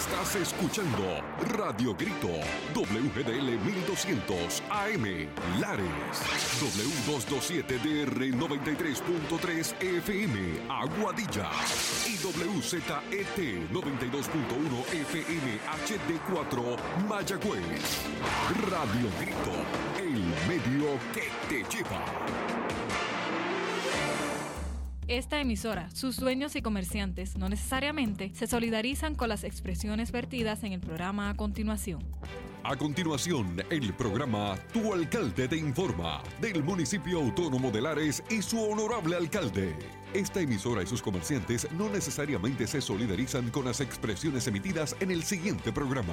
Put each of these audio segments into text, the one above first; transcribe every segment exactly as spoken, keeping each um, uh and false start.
Estás escuchando Radio Grito, W G D L mil doscientos A M, Lares, W doscientos veintisiete D R noventa y tres punto tres F M, Aguadilla, y W Z E T noventa y dos punto uno F M H D cuatro, Mayagüez. Radio Grito, el medio que te lleva. Esta emisora, sus dueños y comerciantes no necesariamente se solidarizan con las expresiones vertidas en el programa a continuación. A continuación, el programa Tu Alcalde te informa del municipio autónomo de Lares y su honorable alcalde. Esta emisora y sus comerciantes no necesariamente se solidarizan con las expresiones emitidas en el siguiente programa.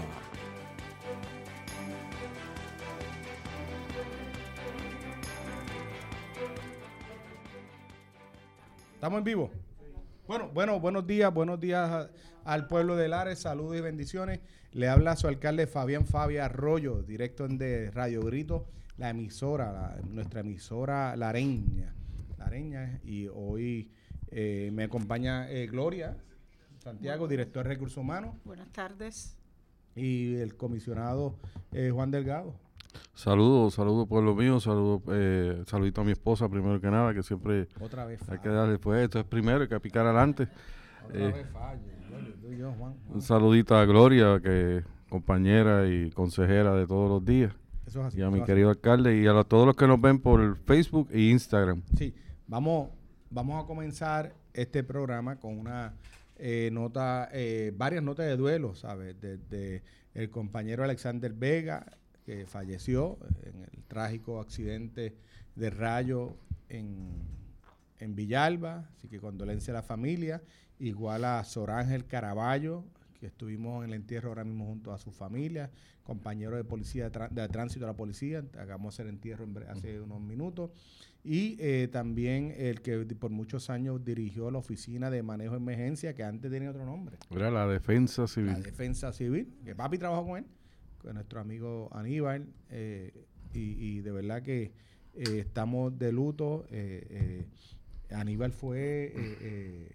¿Estamos en vivo? Bueno, bueno, buenos días, buenos días a, al pueblo de Lares, saludos y bendiciones. Le habla su alcalde Fabián Fabia Arroyo, directo de Radio Grito, la emisora, la, nuestra emisora lareña, lareña, y hoy eh, me acompaña eh, Gloria Santiago, director de Recursos Humanos. Buenas tardes. Y el comisionado eh, Juan Delgado. Saludos, saludos pueblo mío, saludos, eh, saludito a mi esposa primero que nada, que siempre Otra vez hay que darle después, esto es primero, hay que picar adelante. Otra Eh, vez fallo, tú y yo, Juan, Juan. Un saludito a Gloria, que compañera y consejera de todos los días. Eso es así. Y a eso mi es así. querido alcalde y a los, todos los que nos ven por Facebook e Instagram. Sí, vamos, vamos a comenzar este programa con una eh, nota, eh, varias notas de duelo, ¿sabes? Desde de el compañero Alexander Vega, que falleció en el trágico accidente de rayo en, en Villalba, así que condolencia a la familia, igual a Sor Ángel Caraballo, que estuvimos en el entierro ahora mismo junto a su familia, compañero de policía de, de tránsito de la policía, acabamos el entierro en bre- hace unos minutos, y eh, también el que por muchos años dirigió la oficina de manejo de emergencia, que antes tenía otro nombre, Era la defensa civil. la defensa civil, que papi trabajó con él, con nuestro amigo Aníbal, eh, y, y de verdad que eh, estamos de luto. eh, eh, Aníbal fue eh, eh,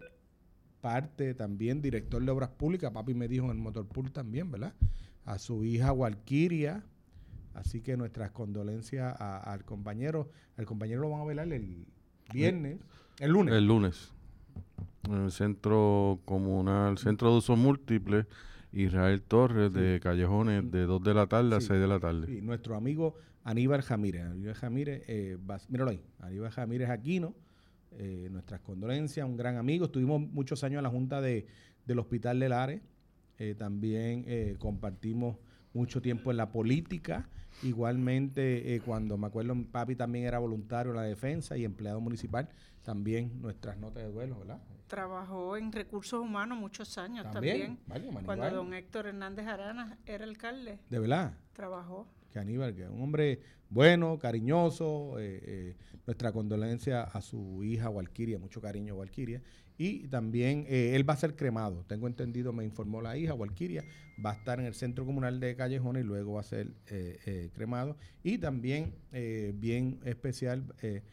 parte también, director de obras públicas, papi me dijo en el Motorpool también, ¿verdad? A su hija Walkiria, así que nuestras condolencias a- al compañero. Al compañero lo van a velar el viernes, el lunes. El lunes. En el centro comunal, centro de uso múltiple, Israel Torres, Sí. de Callejones, de dos de la tarde a Sí. seis de la tarde. Sí, nuestro amigo Aníbal Jamírez. Aníbal Jamírez, eh, va- míralo ahí, Aníbal Jamírez Aquino, eh, nuestras condolencias, un gran amigo. Estuvimos muchos años en la Junta de, del Hospital de Lares. Eh, también eh, compartimos mucho tiempo en la política. Igualmente, eh, cuando me acuerdo, mi papi también era voluntario en la defensa y empleado municipal. También nuestras notas de duelo, ¿verdad? Trabajó en recursos humanos muchos años También, también. vaya, Aníbal. Cuando don Héctor Hernández Arana era alcalde, De verdad. trabajó. Que Aníbal, que es un hombre bueno, cariñoso, eh, eh, nuestra condolencia a su hija Walkiria, mucho cariño Walkiria, y también eh, él va a ser cremado, tengo entendido, me informó la hija Walkiria, va a estar en el Centro Comunal de Callejones y luego va a ser eh, eh, cremado, y también, eh, bien especial, eh,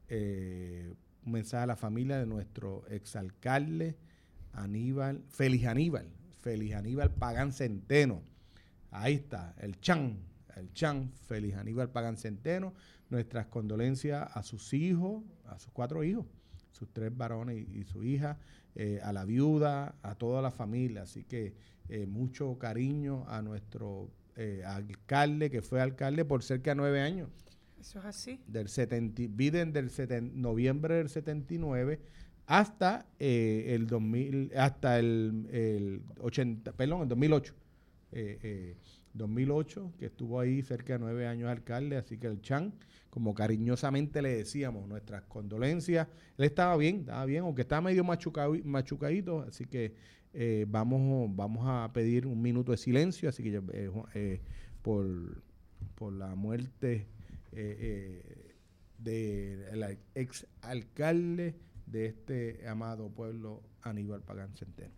eh, un mensaje a la familia de nuestro exalcalde Aníbal, Félix Aníbal, Félix Aníbal Pagán Centeno, ahí está, el Chan, el Chan, Félix Aníbal Pagán Centeno, nuestras condolencias a sus hijos, a sus cuatro hijos, sus tres varones y, y su hija, eh, a la viuda, a toda la familia, así que eh, mucho cariño a nuestro eh, alcalde, que fue alcalde por cerca de nueve años, Eso es así. del setenta, Biden del setenta, noviembre del setenta y nueve hasta eh, el dos mil, hasta el, el ochenta, perdón, el dos mil ocho. Eh, eh, dos mil ocho, que estuvo ahí cerca de nueve años alcalde, así que el Chan, como cariñosamente le decíamos, nuestras condolencias, él estaba bien, estaba bien, aunque estaba medio machucado, machucadito, así que eh, vamos, vamos a pedir un minuto de silencio, así que yo, eh, eh, por, por la muerte eh, eh, del ex alcalde de este amado pueblo, Aníbal Pagán Centeno.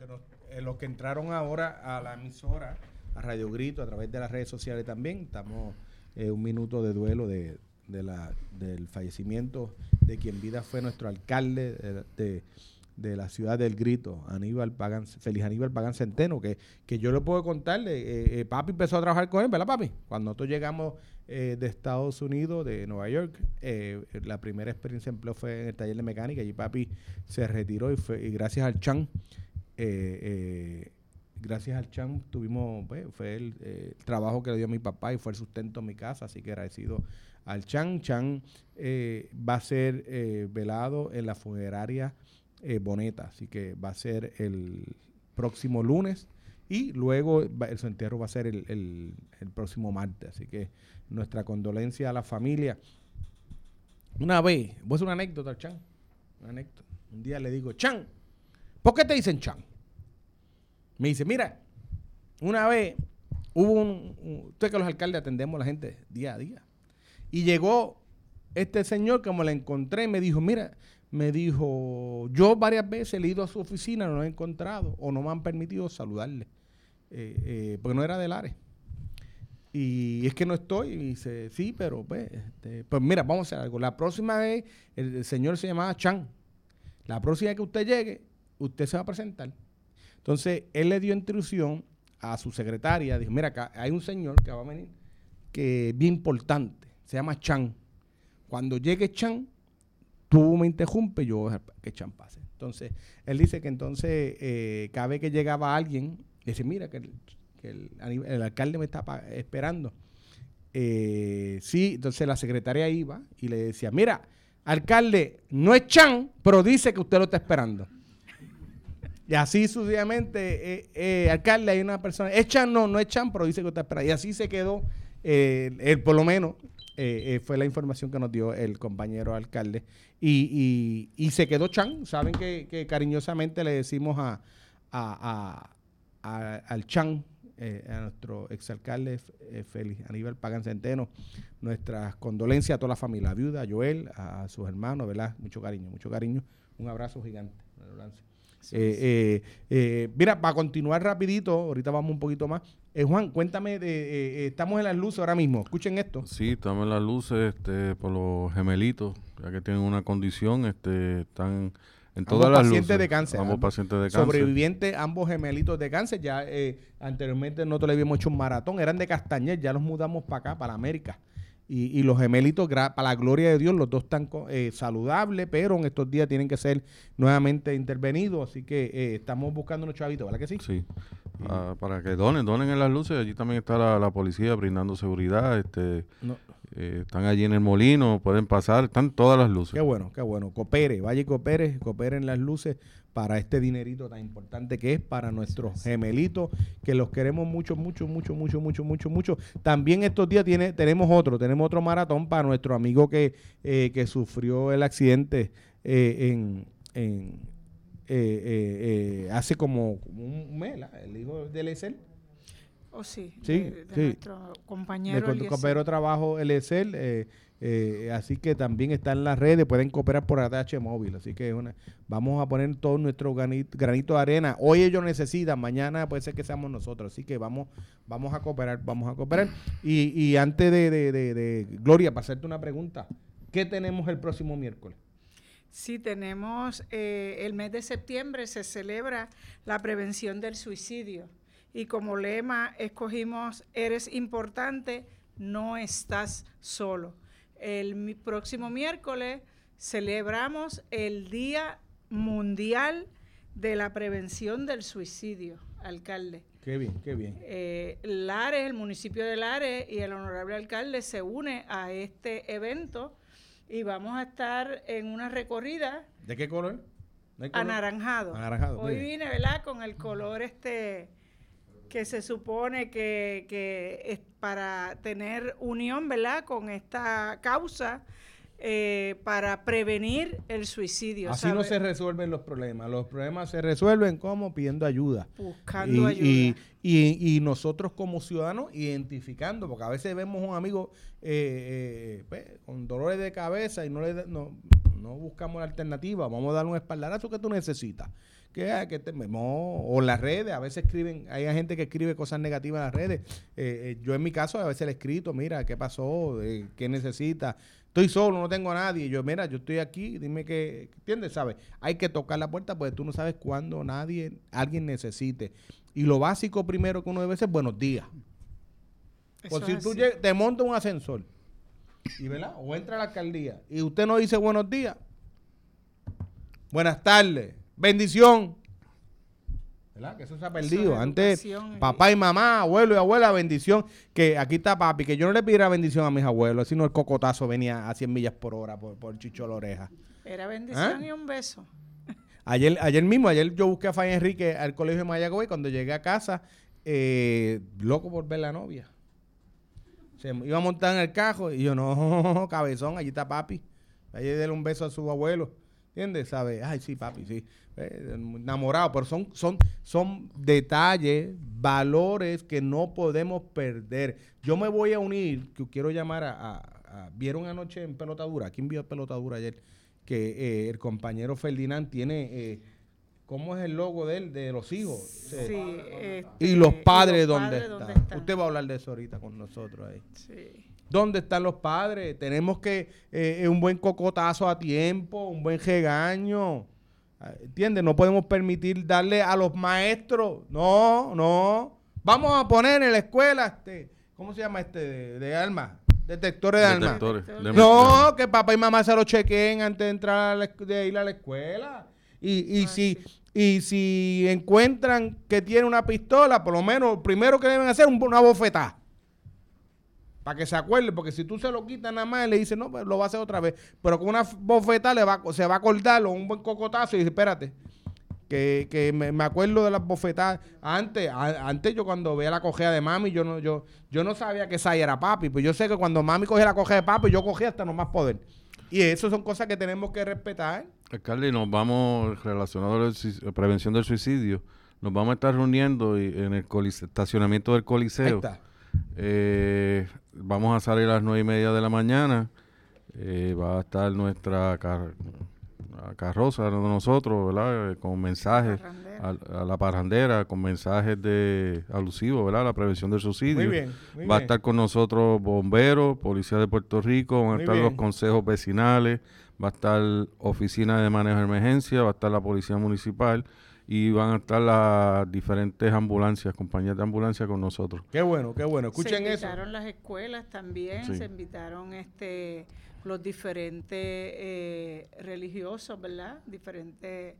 Pero eh, los que entraron ahora a la emisora, a Radio Grito, a través de las redes sociales también, estamos eh, un minuto de duelo de, de la, del fallecimiento de quien vida fue nuestro alcalde de, de, de la ciudad del Grito, Aníbal Pagán, Félix Aníbal Pagán Centeno, que, que yo le puedo contarle, eh, eh, papi empezó a trabajar con él, ¿verdad, papi? Cuando nosotros llegamos eh, de Estados Unidos, de Nueva York, eh, la primera experiencia de empleo fue en el taller de mecánica, y papi se retiró y, fue, y gracias al Chan, eh, eh, gracias al Chan tuvimos, pues, fue el, eh, el trabajo que le dio a mi papá y fue el sustento en mi casa, así que agradecido al Chan. Chan eh, va a ser eh, velado en la funeraria eh, Boneta, así que va a ser el próximo lunes y luego va, el su entierro va a ser el, el, el próximo martes, así que nuestra condolencia a la familia. Una vez, voy a hacer una anécdota, Chan, una anécdota. Un día le digo, Chan, ¿por qué te dicen Chan? Me dice, mira, una vez hubo un, un usted que los alcaldes atendemos a la gente día a día, y llegó este señor que me lo encontré y me dijo, mira, me dijo, yo varias veces he ido a su oficina, no lo he encontrado o no me han permitido saludarle, eh, eh, porque no era del área. Y es que no estoy. Y dice, sí, pero pues, este, pues mira, vamos a hacer algo. La próxima vez, el, el señor se llamaba Chan. La próxima vez que usted llegue, usted se va a presentar. Entonces, él le dio instrucción a su secretaria. Dijo, mira, acá hay un señor que va a venir, que es bien importante. Se llama Chan. Cuando llegue Chan, tú me interrumpes, yo voy a dejar que Chan pase. Entonces, él dice que entonces, eh, cada vez que llegaba alguien, dice, mira, que el, que el, el alcalde me está pa- esperando. Eh, sí, entonces la secretaria iba y le decía, mira, alcalde, no es Chan, pero dice que usted lo está esperando. Y así sucesivamente, eh, eh, alcalde, hay una persona, es Chan, no, no es Chan, pero dice que usted está esperando. Y así se quedó, eh, él por lo menos, eh, eh, fue la información que nos dio el compañero alcalde. Y, y, y se quedó Chan. Saben que, que cariñosamente le decimos a, a, a, a al Chan, eh, a nuestro exalcalde eh, Félix Aníbal Pagán Centeno, nuestras condolencias a toda la familia, a la viuda, a Joel, a, a sus hermanos, ¿verdad? Mucho cariño, mucho cariño. Un abrazo gigante. Eh, eh, eh, mira, para continuar rapidito, ahorita vamos un poquito más. Eh, Juan, cuéntame, de, eh, eh, estamos en las luces ahora mismo, escuchen esto. Sí, estamos en las luces este, por los gemelitos, ya que tienen una condición, este, están en todas ambos las pacientes luces. de cáncer. Ambos ambos pacientes de cáncer. Sobrevivientes, ambos gemelitos de cáncer. Ya eh, anteriormente nosotros le habíamos hecho un maratón, eran de Castañer, ya los mudamos para acá, para América. Y, y los gemelitos, gra- para la gloria de Dios, los dos están eh, saludables, pero en estos días tienen que ser nuevamente intervenidos. Así que eh, estamos buscando unos chavitos, ¿verdad que sí? Sí, ah, para que donen, donen en las luces. Allí también está la, la policía brindando seguridad. Este, No. eh, están allí en el molino, pueden pasar, están todas las luces. Qué bueno, qué bueno. Coopere, vaya y coopere, coopere en las luces para este dinerito tan importante que es para nuestros gemelitos, que los queremos mucho, mucho, mucho, mucho, mucho, mucho, mucho. También estos días tiene, tenemos otro, tenemos otro maratón para nuestro amigo que, eh, que sufrió el accidente eh, en, en eh, eh, eh, hace como un mes, ¿la? El hijo de Eliezer. Oh, sí, Sí, de, de sí. nuestro compañero. De co- Eliezer. compañero de trabajo Eliezer, eh, eh, así que también está en las redes, pueden cooperar por A T H móvil, así que una, vamos a poner todo nuestro granito, granito de arena. Hoy ellos necesitan, mañana puede ser que seamos nosotros, así que vamos, vamos a cooperar, vamos a cooperar. Y, y antes de, de, de, de Gloria, para hacerte una pregunta, ¿qué tenemos el próximo miércoles? Sí, tenemos eh, el mes de septiembre se celebra la prevención del suicidio y como lema escogimos eres importante, no estás solo. El mi- próximo miércoles celebramos el Día Mundial de la Prevención del Suicidio, alcalde. Qué bien, qué bien. Eh, Lares, el municipio de Lares y el honorable alcalde se une a este evento y vamos a estar en una recorrida ¿De qué color? ¿No hay color? anaranjado. Anaranjado, muy Hoy bien. vine, ¿verdad? Con el color este que se supone que, que es para tener unión, ¿verdad? Con esta causa eh, para prevenir el suicidio. Así no ¿sabe? se resuelven los problemas. Los problemas se resuelven como pidiendo ayuda. Buscando y, ayuda. Y, y, y nosotros como ciudadanos identificando, porque a veces vemos un amigo eh, eh, pues, con dolores de cabeza y no le da- no, no buscamos la alternativa. Vamos a darle un espaldarazo que tú necesitas. que, que te, no, o las redes, a veces escriben, hay gente que escribe cosas negativas en las redes. Eh, eh, yo en mi caso a veces le he escrito, mira, ¿qué pasó? Eh, ¿Qué necesita? Estoy solo, no tengo a nadie. Y yo, mira, yo estoy aquí, dime que, ¿entiendes? ¿Sabes? Hay que tocar la puerta porque tú no sabes cuándo nadie, alguien necesite. Y lo básico primero que uno debe hacer es buenos días. Por si tú llegas, te montas un ascensor, y ¿verdad? O entra a la alcaldía, y usted no dice buenos días, buenas tardes, bendición, ¿verdad? Que eso se ha perdido. Eso antes, papá y mamá, abuelo y abuela, bendición. Que aquí está papi, que yo no le pidiera bendición a mis abuelos, sino el cocotazo venía a cien millas por hora por, por chicho a la oreja. Era bendición ¿Ah? y un beso. Ayer, ayer mismo, ayer yo busqué a Fay Enrique al colegio de Mayagüez. Cuando llegué a casa, eh, loco por ver la novia. Se iba a montar en el carro y yo, no, cabezón, allí está papi. Allí déle un beso a su abuelo. ¿Entiendes? ¿Sabes? Ay, sí, papi, sí. Eh, enamorado, pero son, son, son detalles, valores que no podemos perder. Yo me voy a unir, que quiero llamar a... a, a ¿vieron anoche en Pelotadura? ¿Quién vio Pelotadura ayer? Que eh, el compañero Ferdinand tiene... Eh, ¿cómo es el logo de él, de los hijos? Sí, este, y los padres, y los ¿dónde, padres están? ¿dónde están? Usted va a hablar de eso ahorita con nosotros ahí. Sí. ¿Dónde están los padres? Tenemos que eh, un buen cocotazo a tiempo, un buen regaño. ¿Entiendes? No podemos permitir darle a los maestros. No, no. Vamos a poner en la escuela, este, ¿cómo se llama este? De, de armas. Detectores de armas. Detectores. No, que papá y mamá se lo chequeen antes de entrar a la, de ir a la escuela. Y, y Ah, si sí. y si encuentran que tiene una pistola, por lo menos lo primero que deben hacer es una bofetada. Para que se acuerde, porque si tú se lo quitas nada más y le dices, no, pues lo va a hacer otra vez. Pero con una bofetada le va, se va a acordar o un buen cocotazo y dice, espérate, que, que me, me acuerdo de las bofetadas. Antes, a, antes yo cuando veía la cojea de mami, yo no, yo, yo no sabía que esa era papi. Pues yo sé que cuando mami cogía la cojea de papi, yo cogía hasta no más poder. Y eso son cosas que tenemos que respetar. Alcalde, nos vamos, relacionado a la prevención del suicidio, nos vamos a estar reuniendo y, en el colice, estacionamiento del Coliseo. Ahí está. Eh, vamos a salir a las nueve y media de la mañana. Eh, va a estar nuestra car carroza de nosotros, ¿verdad? Eh, con mensajes a, a la parrandera, con mensajes de alusivos, ¿verdad? La prevención del suicidio. Muy bien, muy va a bien. estar con nosotros bomberos, policía de Puerto Rico, van a Muy estar bien. los consejos vecinales, va a estar oficina de manejo de emergencia, va a estar la policía municipal y van a estar las diferentes ambulancias, compañías de ambulancia con nosotros. Qué bueno, qué bueno. Escuchen se eso. invitaron las escuelas también, Sí. se invitaron este los diferentes eh, religiosos, ¿verdad? Diferentes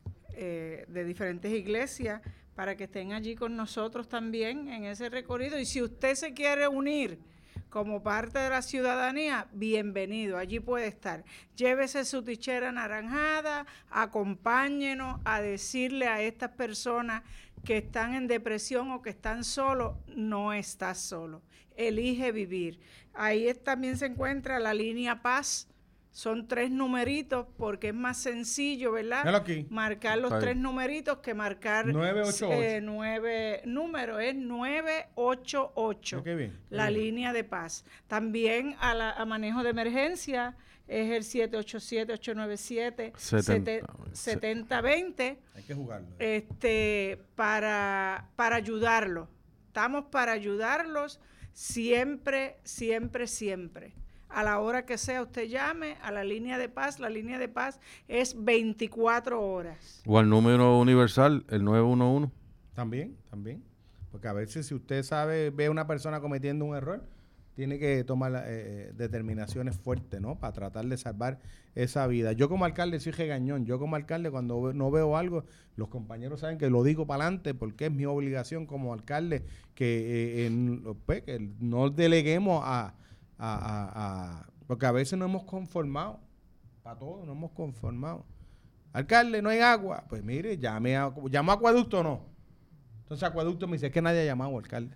eh, de diferentes iglesias para que estén allí con nosotros también en ese recorrido. Y si usted se quiere unir como parte de la ciudadanía, bienvenido, allí puede estar. Llévese su tichera anaranjada, acompáñenos a decirle a estas personas que están en depresión o que están solos, no estás solo, elige vivir. Ahí es, también se encuentra la línea Paz, son tres numeritos porque es más sencillo, ¿verdad? Míralo aquí. Marcar los Ahí. tres numeritos que marcar nueve ocho ocho. eh, nueve números, es nueve ocho ocho, Qué bien, qué la bien. línea de Paz. También a, la, a manejo de emergencia es el siete ocho siete, ocho nueve siete, Setenta. setenta veinte. Hay que jugarlo. Este, para, para ayudarlos. Estamos para ayudarlos siempre, siempre, siempre. A la hora que sea usted llame a la línea de paz. La línea de paz es veinticuatro horas. O al número universal, el nueve uno uno. También, también. Porque a veces si usted sabe, ve a una persona cometiendo un error, tiene que tomar eh, determinaciones fuertes, ¿no? Para tratar de salvar esa vida. Yo como alcalde soy regañón. Yo como alcalde cuando ve, no veo algo, los compañeros saben que lo digo para adelante porque es mi obligación como alcalde que, eh, en, pues, que no deleguemos a, a, a, a... Porque a veces no hemos conformado. Para todo no hemos conformado. Alcalde, no hay agua. Pues mire, llame a, ¿llamó a Acueducto o no? Entonces Acueducto me dice, es que nadie ha llamado, alcalde.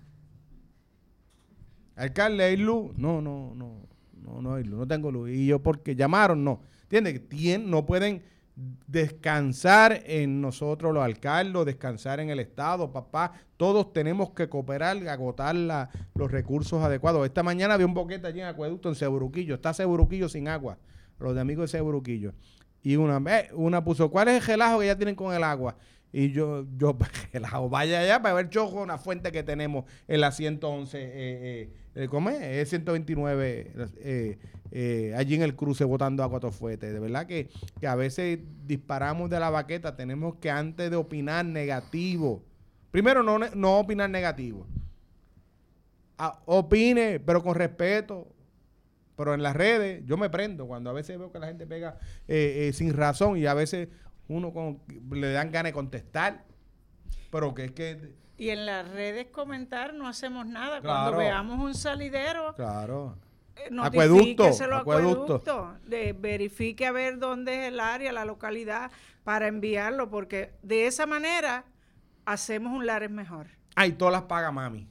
Alcalde, ¿hay luz? No, no, no, no, no hay luz, no tengo luz. Y yo, porque llamaron, no. ¿Entiendes? Tien, no pueden descansar en nosotros los alcaldes, descansar en el Estado, papá. Todos tenemos que cooperar, agotar la, los recursos adecuados. Esta mañana había un boquete allí en Acueducto, en Ceburuquillo. Está Ceburuquillo sin agua, los de amigos de Ceburuquillo. Y una, eh, una puso, ¿cuál es el relajo que ya tienen con el agua? Y yo, yo, relajo, vaya allá para ver chojo una fuente que tenemos en la ciento once, eh, eh, ¿cómo es? Es ciento veintinueve, eh, eh, allí en el cruce botando agua a todo fuerte. De verdad que, que a veces disparamos de la baqueta, tenemos que antes de opinar negativo, primero no, no opinar negativo. Ah, opine, pero con respeto. Pero en las redes, yo me prendo cuando a veces veo que la gente pega eh, eh, sin razón y a veces uno con, le dan ganas de contestar. Pero que es que... Y en las redes comentar no hacemos nada. Claro. Cuando veamos un salidero, Claro. eh, Acueducto, notifíqueselo a acueducto. acueducto. De, verifique a ver dónde es el área, la localidad, para enviarlo, porque de esa manera hacemos un Lares mejor. Ay, todas las paga mami.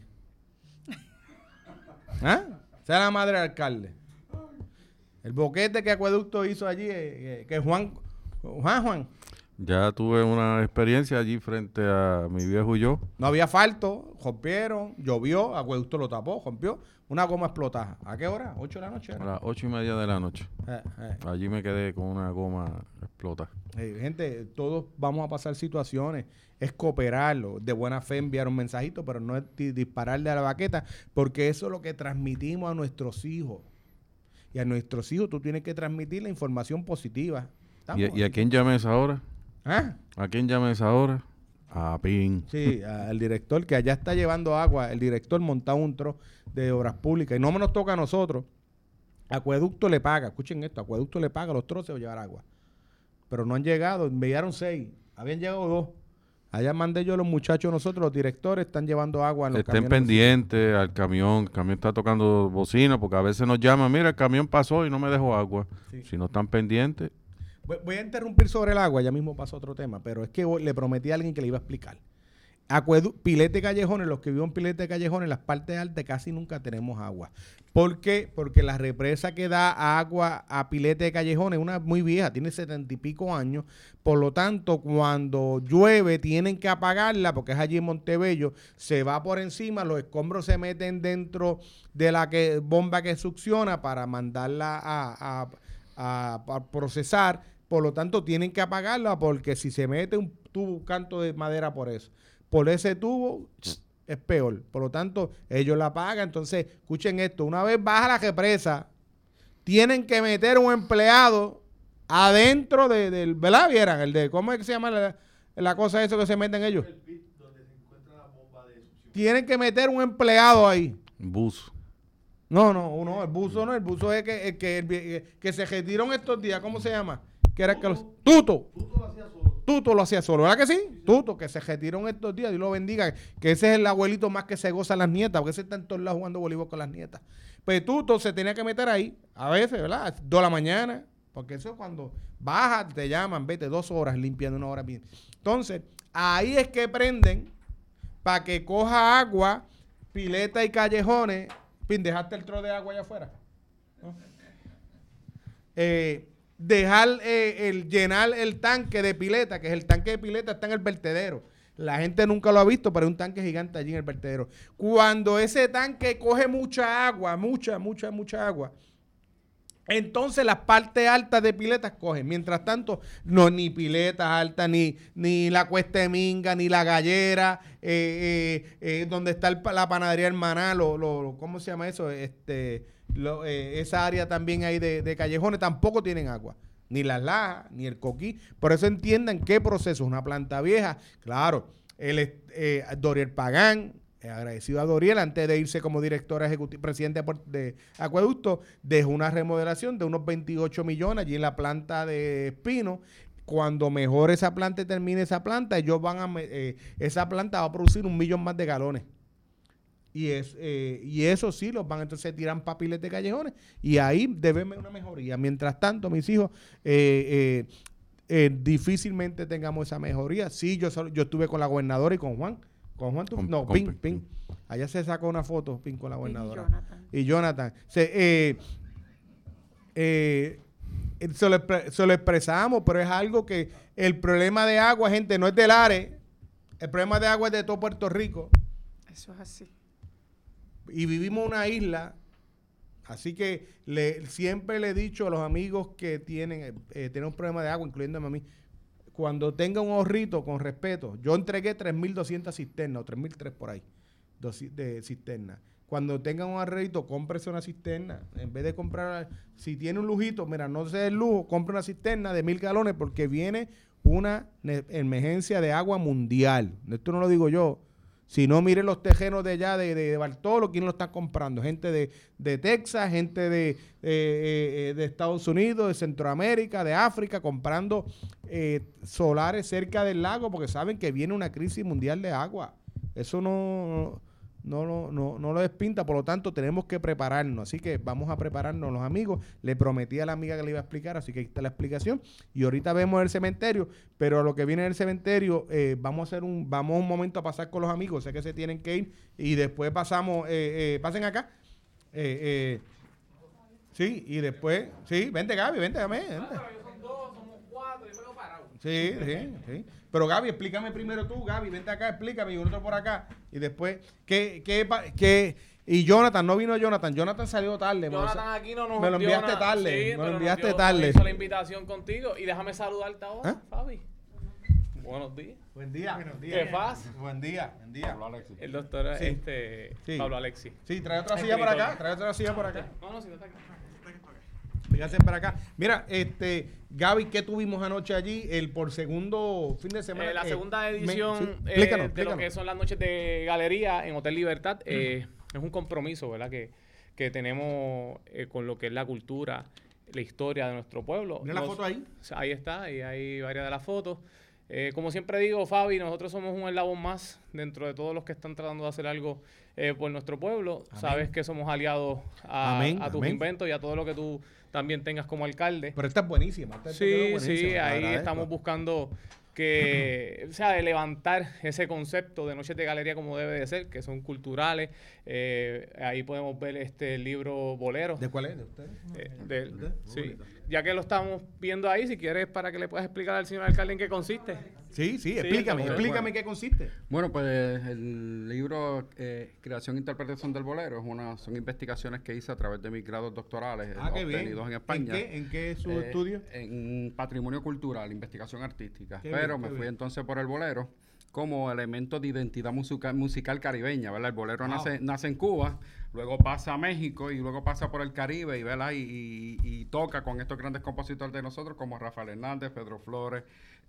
¿Ah? Sea la madre del alcalde. El boquete que Acueducto hizo allí, eh, que Juan, Juan, Juan. Ya tuve una experiencia allí frente a mi viejo y yo. No había asfalto, rompieron, llovió, Acueducto lo tapó, rompió, una goma explotada. ¿A qué hora? ¿Ocho de la noche? A las ocho y media de la noche. Eh, eh. Allí me quedé con una goma explotada. Eh, gente, todos vamos a pasar situaciones, es cooperarlo, de buena fe enviar un mensajito, pero no es di- dispararle a la baqueta, porque eso es lo que transmitimos a nuestros hijos. Y a nuestros hijos tú tienes que transmitir la información positiva. ¿Y, ¿Y a quién llames ahora? ¿Ah? ¿A quién llames ahora? A Pin. Sí, al director que allá está llevando agua, el director monta un tro de obras públicas y no nos toca a nosotros. Acueducto le paga, escuchen esto, Acueducto le paga a los troces o llevar agua. Pero no han llegado, enviaron seis, habían llegado dos. Allá mandé yo a los muchachos, nosotros, los directores, están llevando agua en los Estén camiones. pendientes al camión. El camión está tocando bocina porque a veces nos llaman, mira, el camión pasó y no me dejó agua. Sí. Si no están pendientes, Voy, voy a interrumpir sobre el agua, ya mismo pasó otro tema, pero es que voy- le prometí a alguien que le iba a explicar. Acuedu Pilete Callejones, los que viven en Pilete Callejones, en las partes altas casi nunca tenemos agua. ¿Por qué? Porque la represa que da agua a Pilete de Callejones es una muy vieja, tiene setenta y pico años. Por lo tanto, cuando llueve tienen que apagarla porque es allí en Montebello, se va por encima, los escombros se meten dentro de la que, bomba que succiona para mandarla a, a, a, a procesar. Por lo tanto, tienen que apagarla porque si se mete un tubo, un canto de madera por eso, por ese tubo es peor. Por lo tanto, ellos la pagan. Entonces, escuchen esto. Una vez baja la represa, tienen que meter un empleado adentro de, del... ¿Verdad? ¿Vieran? El de... ¿Cómo es que se llama la, la cosa eso que se meten ellos? El pit donde se encuentra la bomba de succión. Tienen que meter un empleado ahí. bus. No, no, no. El buzo no. El buzo es que, el que, el, que, que se retiraron estos días. ¿Cómo se llama? Que era que los... Tuto. Tuto lo hacía solo. Tuto lo hacía solo, ¿verdad que sí? sí, sí. Tuto, que se retiró en estos días, Dios lo bendiga, que ese es el abuelito más que se goza a las nietas, porque ese está en todos lados jugando voleibol con las nietas. Pues Tuto se tenía que meter ahí, a veces, ¿verdad? Dos de la mañana, porque eso es cuando baja, te llaman, vete dos horas limpiando, una hora bien. Entonces, ahí es que prenden para que coja agua, pileta y callejones. Pin, dejaste el tro de agua allá afuera. ¿No? Eh... dejar eh, el llenar el tanque de pileta, que es el tanque de pileta está en el vertedero. La gente nunca lo ha visto, pero hay un tanque gigante allí en el vertedero. Cuando ese tanque coge mucha agua, mucha, mucha, mucha agua, entonces las partes altas de piletas cogen. Mientras tanto, no ni piletas altas, ni, ni la Cuesta de Minga, ni la Gallera, eh, eh, eh, donde está el, la panadería hermana, lo, lo, ¿cómo se llama eso? Este... Lo, eh, esa área también ahí de, de callejones tampoco tienen agua, ni las lajas, ni el coquí. Por eso entiendan qué proceso es una planta vieja. Claro, el eh, Doriel Pagán, eh, agradecido a Doriel, antes de irse como director ejecutivo, presidente de, de Acueducto, dejó una remodelación de unos veintiocho millones allí en la planta de Espino. Cuando mejore esa planta y termine esa planta, ellos van a eh, esa planta va a producir un millón más de galones. Y, es, eh, y eso sí, los van entonces tiran papiles de callejones y ahí debe haber una mejoría. Mientras tanto, mis hijos, eh, eh, eh, difícilmente tengamos esa mejoría. Sí, yo solo, yo estuve con la gobernadora y con Juan. ¿Con Juan? Tú, Con, no, con Pin, Pin. Pin. Allá se sacó una foto, Pin, con la gobernadora. Y Jonathan. Y Jonathan. Se, eh, eh, se, lo, se lo expresamos, pero es algo que el problema de agua, gente, no es del área. El problema de agua es de todo Puerto Rico. Eso es así. Y vivimos en una isla, Así que le, siempre le he dicho a los amigos que tienen, eh, tienen un problema de agua, incluyéndome a mí, cuando tenga un ahorrito, con respeto, yo entregué tres mil doscientas cisternas, o tres mil tres por ahí, de cisternas. Cuando tengan un ahorrito, cómprese una cisterna. En vez de comprar, si tiene un lujito, mira, no se dé el lujo, compre una cisterna de mil galones porque viene una emergencia de agua mundial. Esto no lo digo yo. Si no, miren los tejenos de allá, de, de, de Bartolo, ¿quién lo está comprando? Gente de, de Texas, gente de, eh, de Estados Unidos, de Centroamérica, de África, comprando eh, solares cerca del lago porque saben que viene una crisis mundial de agua. Eso no, no, no, no, no lo despinta, por lo tanto tenemos que prepararnos. Así que vamos a prepararnos los amigos. Le prometí a la amiga que le iba a explicar, así que ahí está la explicación. Y ahorita vemos el cementerio, pero a lo que viene en el cementerio, eh, vamos a hacer un, vamos un momento a pasar con los amigos. Sé que se tienen que ir y después pasamos, eh, eh, pasen acá. Eh, eh, sí, y después, sí, vente Gaby, vente, dame, vente. Sí, sí, sí. Pero Gaby, explícame primero tú, Gaby, vente acá, explícame y otro por acá. Y después, ¿qué, qué, qué? Y Jonathan, no vino Jonathan, Jonathan salió tarde. Jonathan aquí no nos me lo enviaste dio tarde, sí, me lo pero enviaste nos dio, tarde. Nos hizo la invitación contigo y déjame saludarte ahora, ¿eh? Fabi. Buenos días. Buen día. Buenos días. ¿Qué pasa? Buen día, buen día. Pablo Alexis. El doctor Sí. este, Sí. Pablo Alexis. Sí, trae otra silla por acá, trae otra silla por acá. No, no, sí, está aquí. Fíjense para acá. Mira, este, Gaby, ¿qué tuvimos anoche allí? El por segundo fin de semana. Eh, la eh, segunda me- edición sí, eh, explícanos, de explícanos. lo que son las noches de galería en Hotel Libertad. Eh, es un compromiso, ¿verdad? Que, que tenemos eh, con lo que es la cultura, la historia de nuestro pueblo. Mira la Nos- foto ahí. Ahí está, y hay varias de las fotos. Eh, como siempre digo, Fabi, nosotros somos un eslabón más dentro de todos los que están tratando de hacer algo eh, por nuestro pueblo. Amén. Sabes que somos aliados a, Amén, a tus amén. inventos y a todo lo que tú también tengas como alcalde. Pero esta es buenísima. esta te quedó Sí, buenísima, sí, te ahí agradezco. estamos buscando que, o sea, de levantar ese concepto de noches de galería como debe de ser, que son culturales. Eh, ahí podemos ver este el libro Bolero. ¿De cuál es? ¿De usted? Eh, de él. ¿De usted? Sí. Muy bonito. Ya que lo estamos viendo ahí, si quieres para que le puedas explicar al señor alcalde en qué consiste. Sí, sí, explícame, Sí, explícame bueno. qué consiste. Bueno, pues el libro eh, Creación e Interpretación del Bolero es una, son investigaciones que hice a través de mis grados doctorales eh, Ah, qué bien. obtenidos en España. ¿En qué, en qué es su Eh, estudio? En patrimonio cultural, investigación artística. Qué Pero bien, me qué fui bien. entonces por el bolero como elemento de identidad musical, musical caribeña, ¿verdad? El bolero Wow. nace, nace en Cuba, luego pasa a México y luego pasa por el Caribe y, ¿verdad? Y, y- y toca con estos grandes compositores de nosotros como Rafael Hernández, Pedro Flores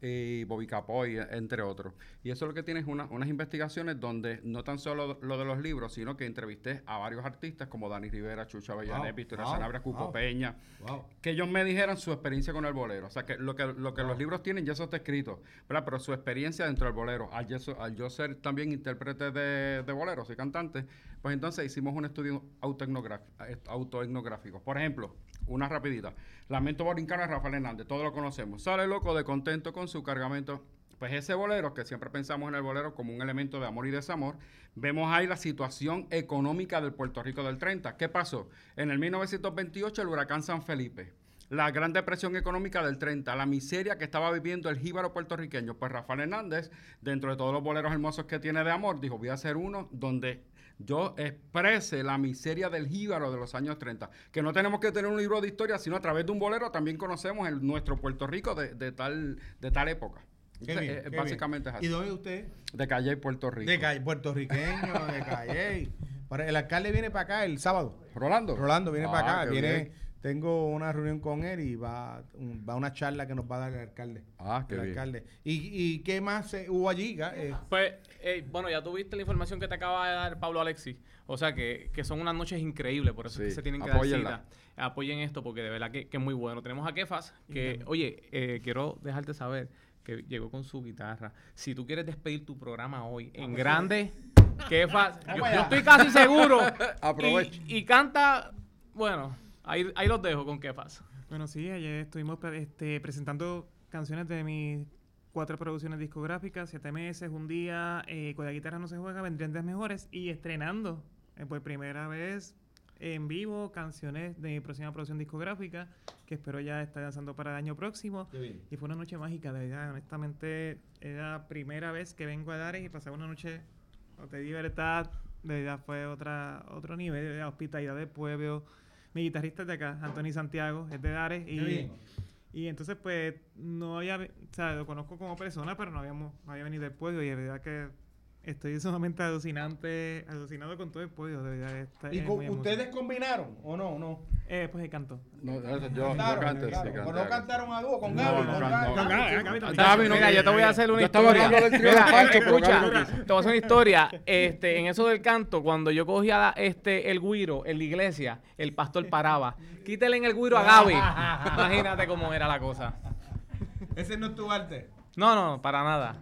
y Bobby Capoy, entre otros. Y eso lo que tiene es una- unas investigaciones donde no tan solo lo de los libros, sino que entrevisté a varios artistas como Dani Rivera, Chucha Avellanet, Wow, Victoria wow, Sanabria, Cuco wow. Peña, Wow. que ellos me dijeran su experiencia con el bolero. O sea, que lo que, lo que Wow. los libros tienen ya eso está escrito, ¿verdad? Pero su experiencia dentro del bolero, al yo, so- al yo ser también intérprete de, de boleros y cantante, pues entonces hicimos un estudio autoetnográfico. autoetnográfico. Por ejemplo, una rapidita. Lamento Borincano de Rafael Hernández, todos lo conocemos. Sale loco de contento con su cargamento. Pues ese bolero, que siempre pensamos en el bolero como un elemento de amor y desamor, vemos ahí la situación económica del Puerto Rico del treinta. ¿Qué pasó? En el mil novecientos veintiocho, el huracán San Felipe. La gran depresión económica del treinta, la miseria que estaba viviendo el jíbaro puertorriqueño. Pues Rafael Hernández, dentro de todos los boleros hermosos que tiene de amor, dijo, voy a hacer uno donde yo exprese la miseria del jíbaro de los años treinta. Que no tenemos que tener un libro de historia, sino a través de un bolero también conocemos el, nuestro Puerto Rico de, de tal, de tal época. Qué Entonces, bien, eh, qué básicamente bien. es ¿Y así. dónde es usted? De Calle, Puerto Rico. De Calle, puertorriqueño, de Calle. Para- El alcalde viene para acá el sábado. Rolando. Rolando viene Ah, para acá. qué Viene, bien. tengo una reunión con él y va, un- va una charla que nos va a dar el alcalde. Ah, qué el bien. alcalde. ¿Y, y qué más eh, hubo allí? Ga- eh, Pues, eh, bueno, ya tuviste la información que te acaba de dar Pablo Alexis. O sea, que, que son unas noches increíbles, por eso es Sí, que se tienen que apóyenla. dar cita. Apoyen esto porque de verdad que, que es muy bueno. Tenemos a Kefas, que, oye, eh, quiero dejarte saber que llegó con su guitarra. Si tú quieres despedir tu programa hoy en grande, Kefas, yo, Vamos yo allá. estoy casi seguro. Aprovecha. Y, y canta, bueno, ahí, ahí los dejo con Kefas. Bueno, sí, ayer estuvimos pre- este, presentando canciones de mis cuatro producciones discográficas, Siete Meses, Un Día, eh, Con la Guitarra No Se Juega, Vendrían Días Mejores, y estrenando eh, por primera vez en vivo canciones de mi próxima producción discográfica, que espero ya estar lanzando para el año próximo. Qué bien. Y fue una noche mágica, de verdad, honestamente, era la primera vez que vengo a Lares y pasar una noche de libertad, de verdad fue otra, otro nivel, de hospitalidad del pueblo, mi guitarrista es de acá, Anthony Santiago, es de Dares. Y, bien. y entonces, pues, no había, o sea, lo conozco como persona, pero no habíamos, no había venido del podio y de verdad que estoy sumamente alucinante, alucinado con todo el podio, de verdad. Está, ¿Y es con, muy ustedes combinaron o no? no? Eh, pues el canto. No, eso yo, yo Cantaron, canté, sí, cantaron. canté. Pero no cantaron a dúo con No, Gaby. no, con no, Gaby. no. Con Gaby, Gaby también. Gaby no Mira, quiere. yo te voy a hacer una Yo estaba historia. hablando del trío de Mira, Pancho, pero escucha, Gaby no quiso. te voy a hacer una historia. Este, en eso del canto, cuando yo cogía la- este, el güiro en la iglesia, el pastor paraba. Quítale en el güiro a Gaby. Imagínate cómo era la cosa. Ese no es tu arte. No, no, para nada.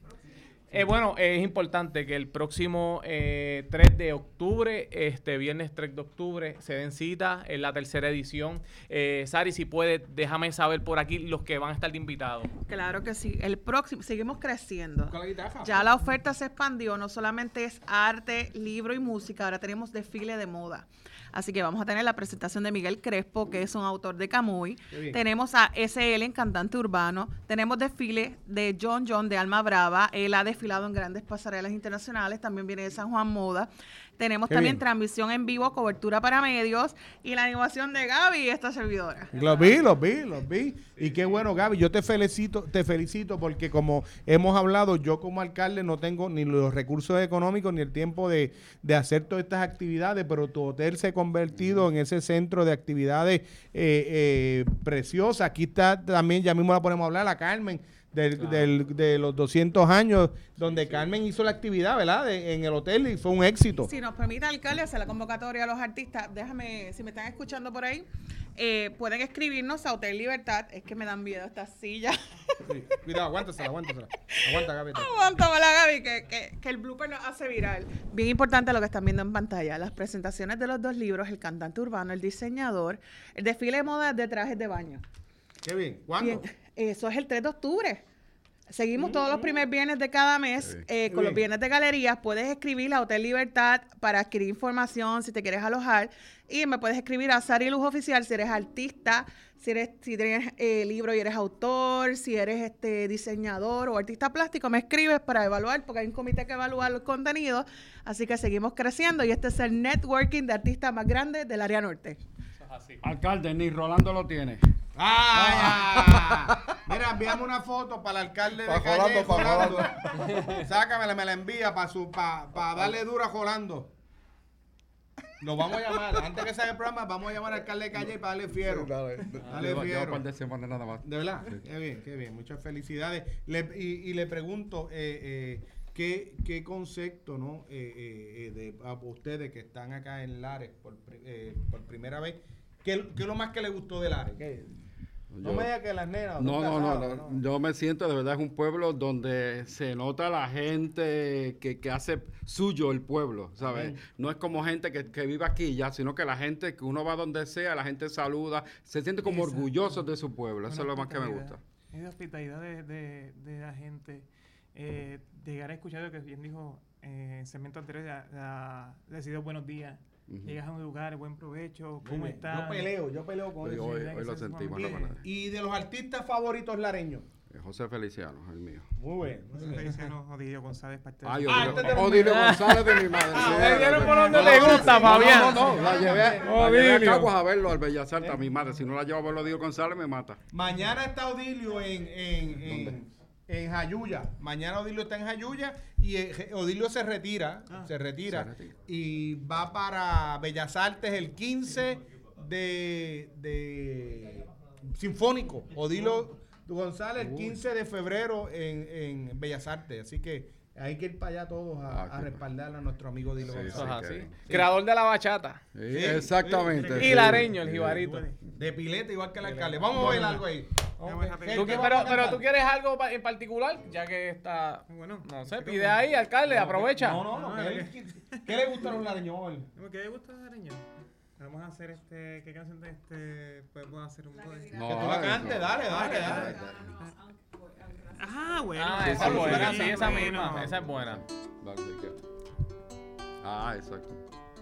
Eh, bueno, es importante que el próximo eh, tres de octubre, este viernes tres de octubre, se den cita en la tercera edición. Eh, Sari, si puedes, déjame saber por aquí los que van a estar de invitados. Claro que sí. El próximo, seguimos creciendo. Con la guitarra. Ya la oferta se expandió, no solamente es arte, libro y música, ahora tenemos desfile de moda. Así que vamos a tener la presentación de Miguel Crespo, que es un autor de Camuy. Tenemos a S L, en cantante urbano. Tenemos desfile de John John de Alma Brava. Él ha desfilado en grandes pasarelas internacionales. También viene de San Juan Moda. Tenemos Qué también bien. transmisión en vivo, cobertura para medios y la animación de Gaby y esta servidora. Los vi, los vi, los vi. Y qué bueno, Gaby, yo te felicito, te felicito porque como hemos hablado, yo como alcalde no tengo ni los recursos económicos ni el tiempo de, de hacer todas estas actividades, pero tu hotel se ha convertido en ese centro de actividades eh, eh, preciosas. Aquí está también, ya mismo la ponemos a hablar, la Carmen, del, Claro. del, de los doscientos años, donde Carmen hizo la actividad, ¿verdad? De- en el hotel y fue un éxito. Si nos permite, alcalde, hacer la convocatoria a los artistas, déjame, si me están escuchando por ahí, eh, pueden escribirnos a Hotel Libertad. Es que me dan miedo estas sillas. Sí. Cuidado, aguántasela, aguántasela. Aguanta, Gaby. Aguántame la Gaby, que, que, que el blooper nos hace viral. Bien importante lo que están viendo en pantalla, las presentaciones de los dos libros, el cantante urbano, el diseñador, el desfile de moda de trajes de baño. Qué bien. ¿Cuándo? Bien, eso es el tres de octubre. Seguimos todos los primeros viernes de cada mes Sí. eh, con Bien. los viernes de galerías. Puedes escribir a Hotel Libertad para adquirir información si te quieres alojar. Y me puedes escribir a Sari Luz Oficial si eres artista, si eres si tienes eh, libro y eres autor, si eres este diseñador o artista plástico. Me escribes para evaluar, porque hay un comité que evalúa los contenidos. Así que seguimos creciendo y este es el networking de artistas más grande del área norte. Alcalde, ni Rolando lo tiene. ¡Ah! Mira, envíame una foto para el alcalde Pa' de Calle, Jolando, Jolando. Sácamela, me la envía para su pa, pa darle dura a Jolando. Lo vamos a llamar. Antes que salga el programa, vamos a llamar al alcalde de Calle para darle fiero. Dale Lleva- lleva fiero. un par de semanas nada más. De verdad, qué bien, qué bien. Muchas felicidades. Le- y, y le pregunto, eh, eh, ¿qué, qué concepto, no? Eh, eh, eh, de a ustedes que están acá en Lares por, pri- eh, por primera vez, ¿qué, qué es lo más que les gustó de Lares? ¿Qué? No Yo- me digas que las nenas. No, tú no, estás no, casado, no. Yo me siento, de verdad, es un pueblo donde se nota la gente que, que hace suyo el pueblo, ¿sabes? Amén. No es como gente que, que vive aquí ya, sino que la gente, que uno va donde sea, la gente saluda, se siente como Exacto. orgullosos de su pueblo. Eso es lo más que me gusta. Es la hospitalidad de, de, de la gente. Eh, llegar a escuchar lo que bien dijo eh, en segmento anterior, la, la, decidió buenos días. Ujú. Llegas a un lugar, buen provecho, Muy ¿cómo bien. estás? Yo peleo, yo peleo con Hoy, eso. hoy- verdad que hoy lo eso es sentimos, muy no Bien. para nadie. Y de los artistas favoritos lareños. Eh, José Feliciano, el mío. Muy bien. muy bien. Feliciano Odilio González, parte de Ay, Ah, Odilio, este de los Odilio míos. González de mi madre. Ah, sí, me era dieron de- por donde no, le no, gusta, no, Fabián. No, no, no, la llevé, la llevé a Odilio. Caguas a verlo al Bellas Artes a mi madre. Si no la llevo a verlo Odilio González, me mata. Mañana está Odilio en, en, en, ¿Dónde? en Jayuya. Mañana Odilio está en Jayuya y eh, Odilio se retira, se retira se retira. y va para Bellas Artes el quince de, de Sinfónico. Odilio González el quince de febrero en, en Bellas Artes. Así que hay que ir para allá todos a, Ah, a qué respaldar a nuestro amigo Odilio Sí, Eso es González. sí, así. que- Creador de la bachata. Sí, Sí, exactamente. sí. Y sí. lareño, el Sí. jibarito. De pileta igual que el alcalde. Vamos a ver algo ahí. Vamos a ver ¿Qué- rápido. ¿Tú qué qui- vamos pero, a pero cantar? tú quieres algo pa- en particular, ya que está... Bueno, No sé, ¿qué pide como? ahí, alcalde, aprovecha. No, no, no. No, ¿Qué, qué- qué le gusta a los lareños? hoy? ¿Qué le gusta a Areño? Vamos a hacer este. ¿Qué canción de este? Podemos hacer un poco de- No, Que tú la eso. cantes, dale, dale, dale. Ah, bueno. Ah, sí, esa es sí, buena, sí, sí, esa bueno. misma, esa es buena. Dale, sí, que- Ah, exacto.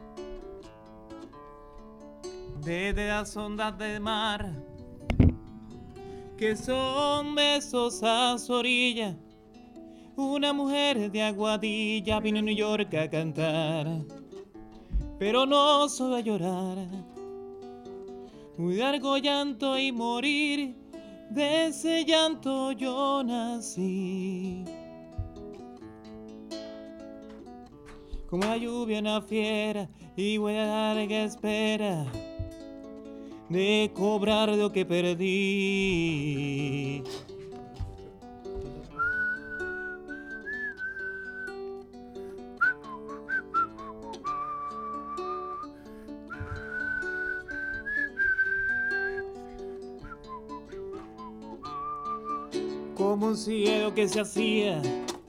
Desde las ondas del mar, que son besos a su orilla, una mujer de Aguadilla vino a New York a cantar, pero no solo a llorar. de largo llanto y morir, de ese llanto yo nací. Como la lluvia una fiera y voy a larga espera de cobrar lo que perdí. Como un cielo que se hacía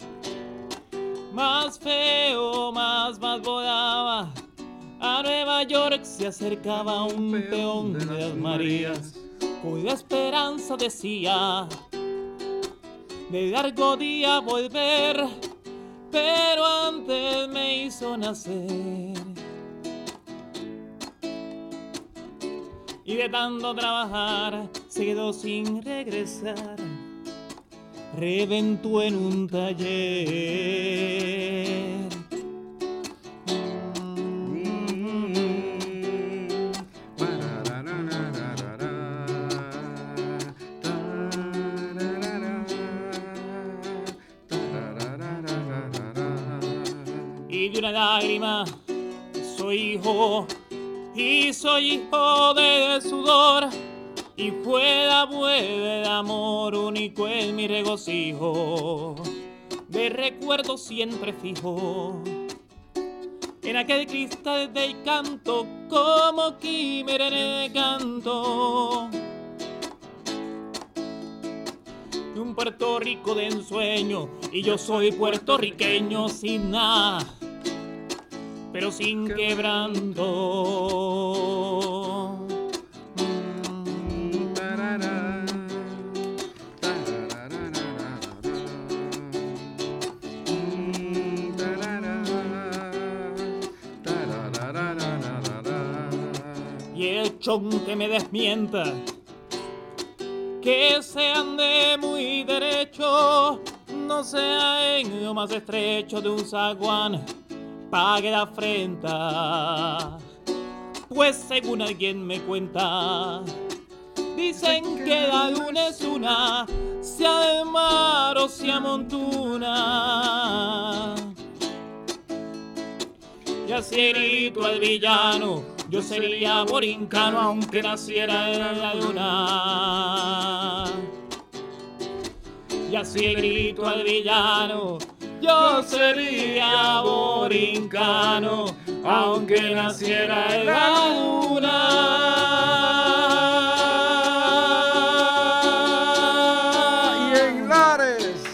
más feo, más, más volaba. A Nueva York se acercaba un peón de las Marías, cuya esperanza decía de largo día volver, pero antes me hizo nacer. Y de tanto trabajar se quedó sin regresar, reventó en un taller. Y de una lágrima soy hijo, y soy hijo de sudor, y fue la vuelta de amor único en mi regocijo, de recuerdo siempre fijo, en aquel cristal del canto, como quimera en el canto, de un Puerto Rico de ensueño, y yo soy puertorriqueño sin nada, pero sin quebranto. Y el chon que me desmienta, que se ande muy derecho, no sea en lo más estrecho de un zaguán, pague la afrenta, pues según alguien me cuenta, dicen que la luna es una, sea del mar o sea montuna. Y así grito al villano, yo sería borincano aunque naciera en la luna. Y así grito al villano, yo sería borincano aunque naciera en la luna. Y en Lares.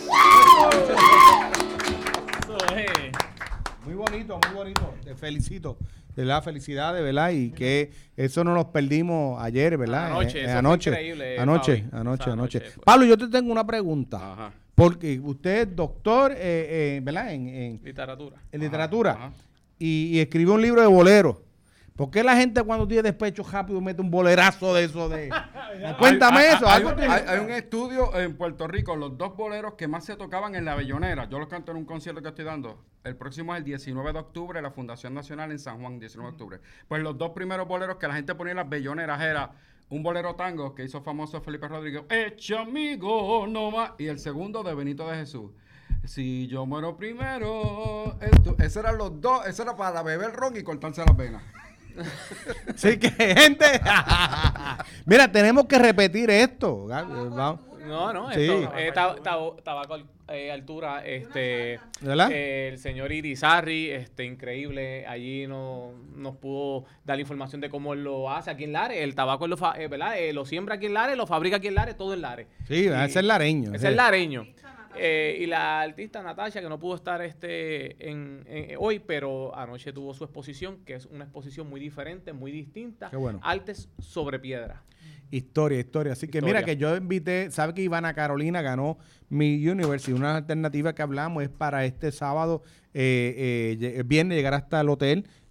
Muy bonito, muy bonito. Te felicito. De la felicidad, de verdad, y que eso no nos perdimos ayer, ¿verdad? Anoche, eh, eso anoche, fue increíble, anoche, Fabi. anoche, Esa anoche. noche fue. Pablo, yo te tengo una pregunta. Ajá. Porque usted es doctor, eh, eh, ¿verdad? En, en literatura. En literatura. Ajá. Y, y escribió un libro de boleros. ¿Por qué la gente cuando tiene despecho rápido mete un bolerazo de eso de... Cuéntame Hay- hay- eso. Hay, algo un- tiene- hay- hay un estudio en Puerto Rico, los dos boleros que más se tocaban en la Bellonera. Yo los canto en un concierto que estoy dando. El próximo es el diecinueve de octubre, la Fundación Nacional en San Juan, diecinueve de octubre. Pues los dos primeros boleros que la gente ponía en las Belloneras era un bolero tango que hizo famoso Felipe Rodríguez, Echa amigo, no más. Y el segundo de Benito de Jesús. Si yo muero primero. Esto. Esos eran los dos, eso era para beber ron y cortarse las venas. Sí, que gente. Mira, tenemos que repetir esto. Vamos. No, no, Sí. esto, eh, tab- tab- tabaco al- eh, altura, este, ¿Verdad? eh, el señor Irizarry, este, increíble, allí no, nos pudo dar información de cómo él lo hace aquí en Lares, el tabaco él lo, fa- eh, ¿verdad? Eh, lo siembra aquí en Lares, lo fabrica aquí en Lares, todo en Lares. Sí, Y- ese es lareño. Es sí. el lareño. Eh, y la artista Natasha, que no pudo estar este en, en- hoy, pero anoche tuvo su exposición, que es una exposición muy diferente, muy distinta. Qué bueno. Artes sobre piedra. Historia, historia. Así que Historia. mira que yo invité, ¿sabe que Ivana Carolina ganó Mi University? Una alternativa que hablamos es para este sábado, eh, eh, lle- viernes, llegar hasta el hotel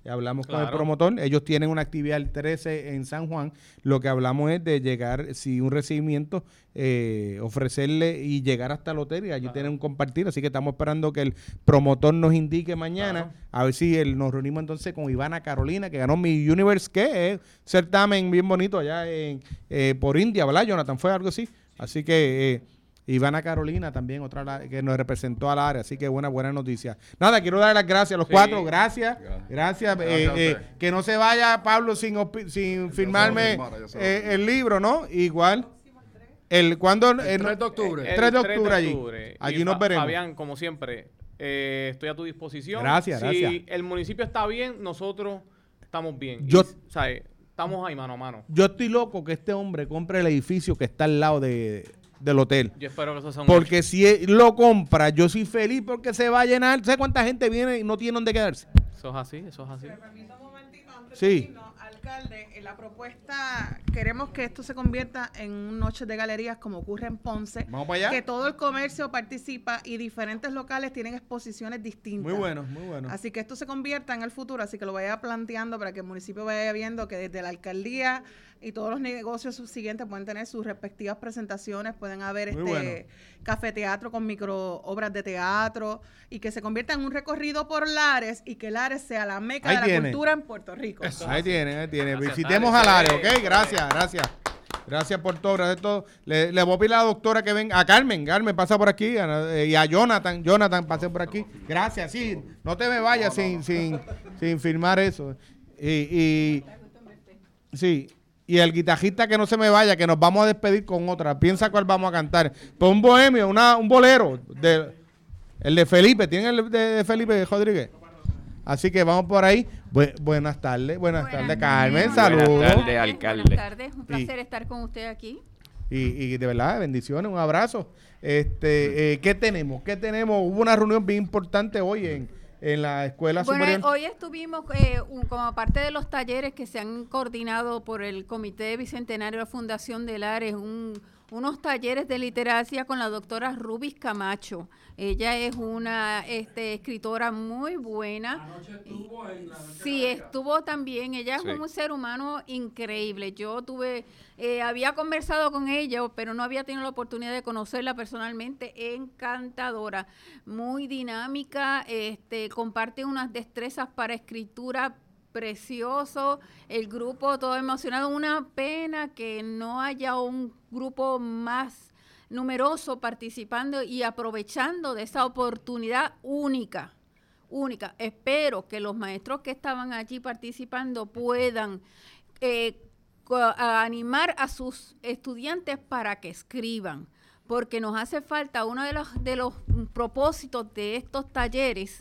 hablamos Claro. con el promotor, ellos tienen una actividad el trece en San Juan, lo que hablamos es de llegar, si un recibimiento, eh, ofrecerle y llegar hasta el hotel y allí Claro. tener un compartir, así que estamos esperando que el promotor nos indique mañana, Claro. a ver si el, nos reunimos entonces con Ivana Carolina, que ganó Mi Universe, que es certamen bien bonito allá en eh, por India, ¿verdad, Jonathan? Fue algo así, así que... Eh, Ivana Carolina también, otra la- que nos representó al área, así que buena, buena noticia. Nada, quiero dar las gracias a los Sí. cuatro, gracias, Gracias. gracias. Gracias eh, a eh, usted. que no se vaya Pablo sin, opi- sin firmarme firmara, yo se lo eh, firmo. el libro, ¿no? Igual. El, ¿cuándo? El Eh, no- tres de octubre. eh, El tres de octubre allí. octubre. Allí Y nos Fa- veremos. Fabián, como siempre, eh, estoy a tu disposición. Gracias, si gracias. el municipio está bien, nosotros estamos bien. Yo- Y, ¿sabes? Estamos ahí mano a mano. Yo estoy loco que este hombre compre el edificio que está al lado de, del hotel. Yo espero que eso sea un Porque si él lo compra, yo soy feliz porque se va a llenar. ¿Sabes cuánta gente viene y no tiene dónde quedarse? hecho. Eso es así, eso es así. Me permite un momentito antes Sí. de irnos, alcalde, en la propuesta queremos que esto se convierta en un noche de galerías como ocurre en Ponce. Vamos para allá. Que todo el comercio participa y diferentes locales tienen exposiciones distintas. Muy bueno, muy bueno. Así que esto se convierta en el futuro, así que lo vaya planteando para que el municipio vaya viendo que desde la alcaldía y todos los negocios subsiguientes pueden tener sus respectivas presentaciones, pueden haber Muy este bueno. cafeteatro con micro obras de teatro y que se convierta en un recorrido por Lares y que Lares sea la meca Ahí de la tiene. cultura en Puerto Rico. Ahí tiene, ahí tiene. Gracias, Visitemos Alex. al área, Alex. ¿ok? Gracias, gracias. Gracias por todo, gracias por todo. Le, le voy a pedir a la doctora que venga. A Carmen, Carmen, pasa por aquí. a- eh, y a Jonathan, Jonathan, pase por aquí. Gracias, sí. No te me vayas sin, sin, sin firmar eso. Y, y sí. Y el guitarrista que no se me vaya, que nos vamos a despedir con otra. Piensa cuál vamos a cantar. Pues un bohemio, una, un bolero. De, el de Felipe, ¿tiene el de, de Felipe Rodríguez? Así que vamos por ahí. Bu- buenas tardes, buenas, Buenas tardes, tardes, Carmen. buenas Saludos. tardes, alcalde. Buenas tardes, un Y- placer estar con usted aquí. Y, y de verdad, bendiciones, un abrazo. Este, eh, ¿qué tenemos? ¿Qué tenemos? Hubo una reunión bien importante hoy en, en la Escuela Bueno, Superior. hoy estuvimos eh, un- como parte de los talleres que se han coordinado por el Comité Bicentenario de la Fundación de Lares, un, unos talleres de literacia con la doctora Rubis Camacho. Ella es una este, escritora muy buena. Anoche estuvo en la noche Sí, de la- estuvo también. Ella Sí. es un ser humano increíble. Yo tuve, eh, había conversado con ella, pero no había tenido la oportunidad de conocerla personalmente. Encantadora, muy dinámica, este, comparte unas destrezas para escritura precioso, el grupo todo emocionado. Una pena que no haya un grupo más numeroso participando y aprovechando de esa oportunidad única, única. Espero que los maestros que estaban allí participando puedan eh, co- a animar a sus estudiantes para que escriban, porque nos hace falta, uno de los, de los propósitos de estos talleres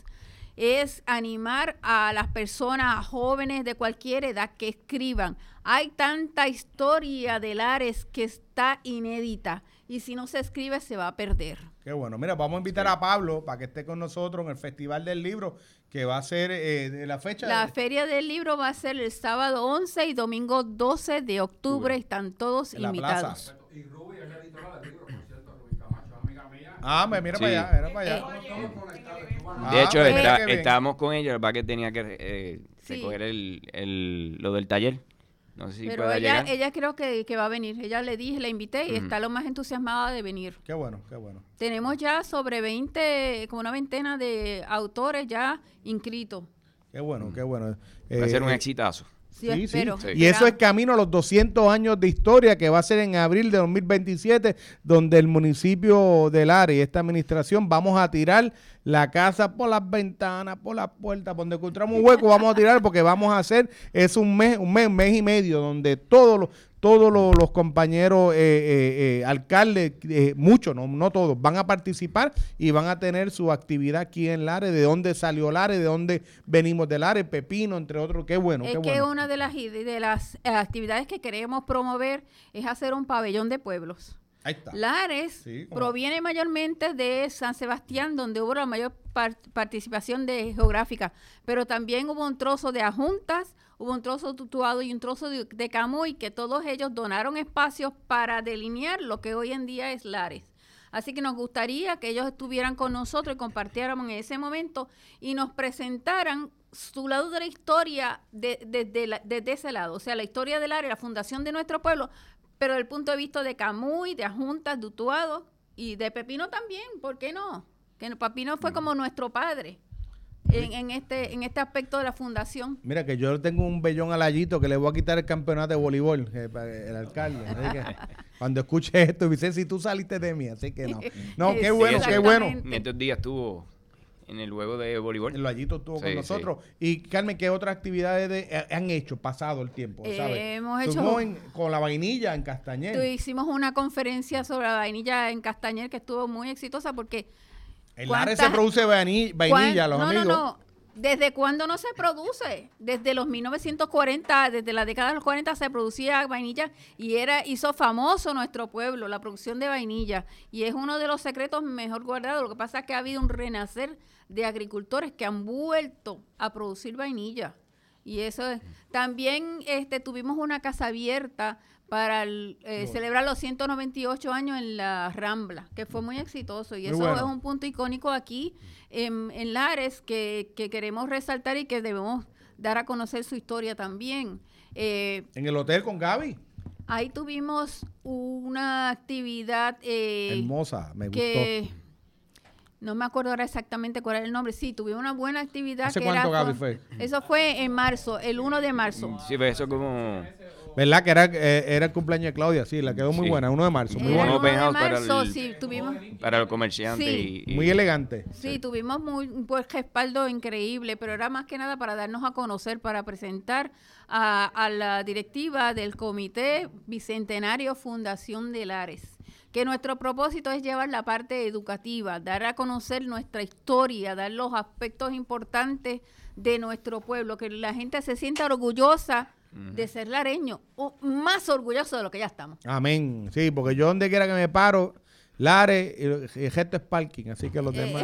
es animar a las personas, a jóvenes de cualquier edad que escriban. Hay tanta historia de Lares que está inédita y si no se escribe se va a perder. Qué bueno. Mira, vamos a invitar a Pablo para que esté con nosotros en el Festival del Libro, que va a ser eh, de la fecha. La de- Feria del Libro va a ser el sábado once y domingo doce de octubre. Están todos En la invitados. plaza. Y Ruby es la editora del libro, por cierto, Ruby Camacho, amiga mía. Ah, me mira Sí. para allá, mira para allá. Estamos todos conectados, estuvo anoche. De Ah, hecho, mira está- qué bien. estábamos con ella, lo que pasa es que tenía que eh, Sí. recoger el, el, lo del taller. No sé si Pero pueda ella, llegar. ella creo que, que va a venir. Ella le dije, la invité y Ujú. está lo más entusiasmada de venir. Qué bueno, qué bueno. Tenemos ya sobre veinte, como una veintena de autores ya inscritos. Qué bueno, qué bueno. Va a ser un Eh, exitazo. Sí, Sí, sí. espero. Sí. Y eso es camino a los doscientos años de historia que va a ser en abril de dos mil veintisiete, donde el municipio de Lares y esta administración vamos a tirar la casa por las ventanas, por las puertas, donde encontramos un hueco vamos a tirar porque vamos a hacer, es un mes, un mes, un mes y medio donde todos los todos los, los compañeros eh, eh, eh, alcaldes, eh, muchos, no, no todos, van a participar y van a tener su actividad aquí en Lares, de dónde salió Lares, de dónde venimos de Lares, Pepino, entre otros. Qué bueno, es qué que bueno. una de las, ide- de las eh, actividades que queremos promover es hacer un pabellón de pueblos. Ahí está. Lares Sí, cómo no. proviene mayormente de San Sebastián, donde hubo la mayor par- participación de geográfica, pero también hubo un trozo de Ajuntas, hubo un trozo de Tutuado y un trozo de, de Camuy, que todos ellos donaron espacios para delinear lo que hoy en día es Lares. Así que nos gustaría que ellos estuvieran con nosotros y compartiéramos en ese momento y nos presentaran su lado de la historia desde de, de la, de, de ese lado, o sea, la historia del área, la fundación de nuestro pueblo, pero desde el punto de vista de Camuy, de Ajuntas, de Utuado y de Pepino también, ¿por qué no? Que Pepino fue como nuestro padre en, en este en este aspecto de la fundación. Mira que yo tengo un bellón al Ayito que le voy a quitar el campeonato de voleibol, eh, el alcalde. Que, cuando escuche esto, dice, si tú saliste de mí, así que no. No, qué bueno, qué bueno. En estos días estuvo en el juego de voleibol. El Ayito estuvo sí, con nosotros. Sí. Y Carmen, ¿qué otras actividades de, eh, han hecho pasado el tiempo? Eh, ¿sabes? Hemos hecho en, con la vainilla en Castañer. Hicimos una conferencia sobre la vainilla en Castañer que estuvo muy exitosa porque el área se produce vainilla, vainilla los no, amigos. No, no, no. ¿Desde cuándo no se produce? Desde los mil novecientos cuarenta, desde la década de los cuarenta se producía vainilla y era hizo famoso nuestro pueblo, la producción de vainilla. Y es uno de los secretos mejor guardados. Lo que pasa es que ha habido un renacer de agricultores que han vuelto a producir vainilla. Y eso es. También este, tuvimos una casa abierta para el, eh, no. celebrar los ciento noventa y ocho años en la Rambla, que fue muy exitoso. Y muy eso bueno. es un punto icónico aquí en, en Lares que, que queremos resaltar y que debemos dar a conocer su historia también. Eh, ¿En el hotel con Gaby? Ahí tuvimos una actividad eh, hermosa, me que, gustó. No me acuerdo ahora exactamente cuál era el nombre. Sí, tuvimos una buena actividad. ¿Hace que cuánto, era, Gaby, fue? Eso fue en marzo, el uno de marzo. Sí, pero eso como... ¿Verdad? Que era, eh, era el cumpleaños de Claudia, sí, la quedó muy sí. buena, uno de marzo. Muy bueno. Bueno. uno de marzo, para el, sí, tuvimos... Para el comerciante. Sí. Y, y, muy elegante. Sí, sí. tuvimos muy, un pues, respaldo increíble, pero era más que nada para darnos a conocer, para presentar a, a la directiva del Comité Bicentenario Fundación de Lares. Que nuestro propósito es llevar la parte educativa, dar a conocer nuestra historia, dar los aspectos importantes de nuestro pueblo, que la gente se sienta orgullosa uh-huh. de ser lareño, o más orgulloso de lo que ya estamos. Amén, sí, porque yo donde quiera que me paro, Lares, el, el gesto es parking, así que los demás...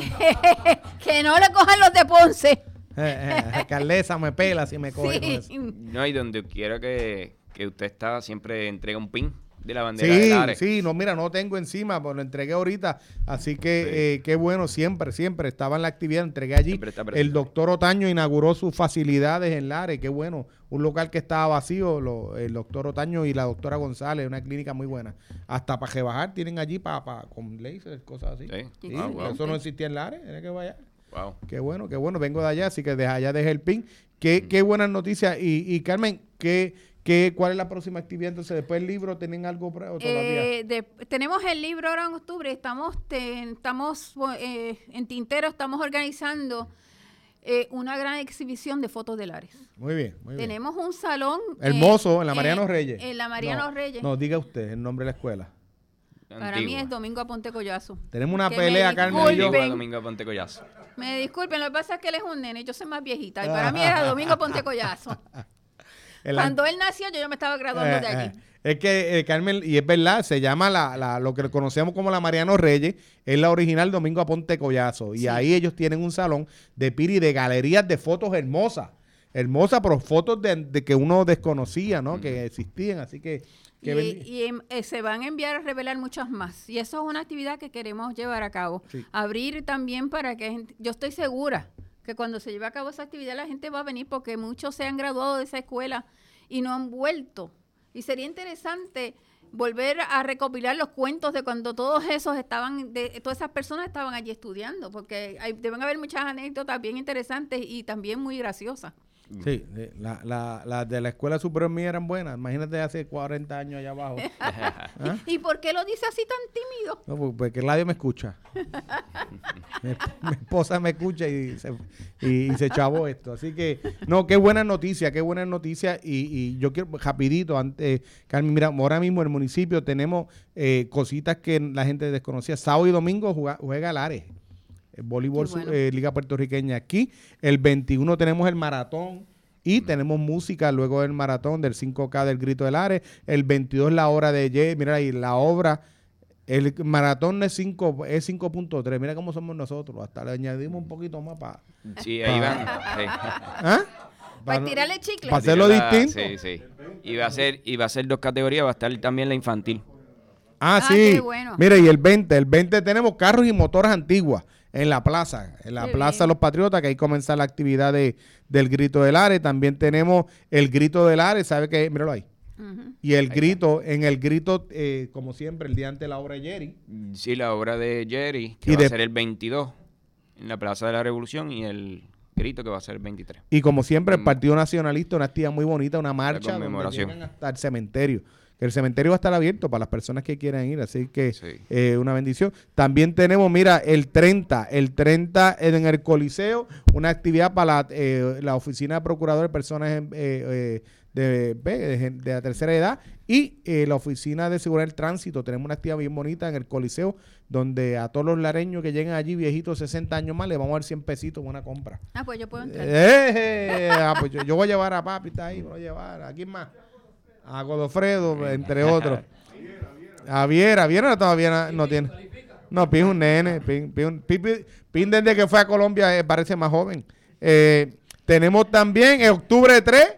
que no le cojan los de Ponce. Eh, eh, alcaldesa me pela si me coge. Sí. No, y donde quiera que, que usted está, siempre entrega un pin de la bandera sí, de Lares. Sí, no, mira, no tengo encima, pues lo entregué ahorita, así que sí. eh, qué bueno, siempre, siempre estaba en la actividad, entregué allí. El doctor Otaño inauguró sus facilidades en Lares, qué bueno, un local que estaba vacío, lo, el doctor Otaño y la doctora González, una clínica muy buena. Hasta para rebajar tienen allí para, para con láser, cosas así. Sí. Sí, wow, wow. Eso no existía en Lares, era que vaya. Wow. Qué bueno, qué bueno, vengo de allá, así que de allá dejé el pin. Qué, mm. qué buenas noticias. Y, y Carmen, ¿qué... ¿Qué, ¿Cuál es la próxima actividad? Entonces, después del libro, ¿tienen algo o todavía? Eh, de, tenemos el libro ahora en octubre, estamos, te, estamos eh, en Tintero, estamos organizando eh, una gran exhibición de fotos de Lares. Muy bien, muy bien. Tenemos un salón. Hermoso, eh, en la Mariano Reyes. En la Mariano no, Reyes. No, diga usted el nombre de la escuela. Para Antigua. Mí es Domingo Aponte Collazo. Tenemos una que pelea, Carmen y yo. Domingo Aponte Collazo. Me disculpen, lo que pasa es que él es un nene, yo soy más viejita, y para mí era Domingo Aponte Collazo. El Cuando él nació, yo, yo me estaba graduando eh, de allí. Eh, es que, eh, Carmen, y es verdad, se llama la, la lo que conocemos como la Mariano Reyes, es la original Domingo Aponte Collazo. Y sí. ahí ellos tienen un salón de piri de galerías de fotos hermosas. Hermosas, pero fotos de, de que uno desconocía, ¿no? Mm. Que existían, así que... que y, y eh, se van a enviar a revelar muchas más. Y eso es una actividad que queremos llevar a cabo. Sí. Abrir también para que... Yo estoy segura que cuando se lleve a cabo esa actividad la gente va a venir porque muchos se han graduado de esa escuela y no han vuelto. Y sería interesante volver a recopilar los cuentos de cuando todos esos estaban, de, todas esas personas estaban allí estudiando, porque hay, deben haber muchas anécdotas bien interesantes y también muy graciosas. Sí, las la, la de la escuela superior mía eran buenas. Imagínate hace cuarenta años allá abajo. ¿Ah? ¿Y por qué lo dice así tan tímido? No, porque, porque Claudio me escucha. mi, mi esposa me escucha y se, y, y se chavó esto. Así que, no, qué buena noticia, qué buena noticia. Y, y yo quiero, rapidito, antes, Carmen, mira, ahora mismo en el municipio tenemos eh, cositas que la gente desconocía. Sábado y domingo juega, juega Lares. El voleibol, bueno. eh, Liga Puertorriqueña aquí. El veintiuno tenemos el maratón y mm. tenemos música luego del maratón del cinco K del Grito del Lares. El veintidós la hora de Ye, mira ahí la obra. El maratón es cinco es cinco punto tres. Mira cómo somos nosotros. Hasta le añadimos un poquito más para... Sí, ahí pa, van. Sí. ¿Ah? Para tirarle chicle. Para hacerlo la, distinto. Sí, sí. Y va a ser, y va a ser dos categorías. Va a estar también la infantil. Ah, ah sí. Qué bueno. Mira, y el veinte. El veinte tenemos carros y motoras antiguas. en la plaza, en la Qué Plaza bien. de los Patriotas, que ahí comienza la actividad de, del Grito del Ares. También tenemos el Grito del Ares, ¿sabe qué? Míralo ahí. Ujú. Y el grito, en el grito, eh, como siempre, el día antes de la obra de Jerry. Sí, la obra de Jerry, que Y va de- a ser el veintidós en la Plaza de la Revolución, y el grito que va a ser el veintitrés. Y como siempre, el Mm. Partido Nacionalista, una actividad muy bonita, una marcha donde conmemoración. llegan hasta el cementerio. Que el cementerio va a estar abierto para las personas que quieran ir, así que Sí. eh, una bendición. También tenemos, mira, el treinta, el treinta en el Coliseo, una actividad para la, eh, la Oficina de Procurador de Personas en, eh, eh, de, de, de la tercera edad y eh, la Oficina de Seguridad del Tránsito. Tenemos una actividad bien bonita en el Coliseo, donde a todos los lareños que lleguen allí, viejitos, sesenta años más, le vamos a dar cien pesitos, buena compra. Ah, pues yo puedo entrar. Eh, ah, pues yo, yo voy a llevar a papi, está ahí, voy a llevar. ¿A quién más? A Godofredo, entre otros. A Viera, Viera todavía no tiene. No, Pi es un nene. Pin, Pin, Pin, Pin, Pin desde que fue a Colombia eh, parece más joven. Eh, tenemos también en octubre tres,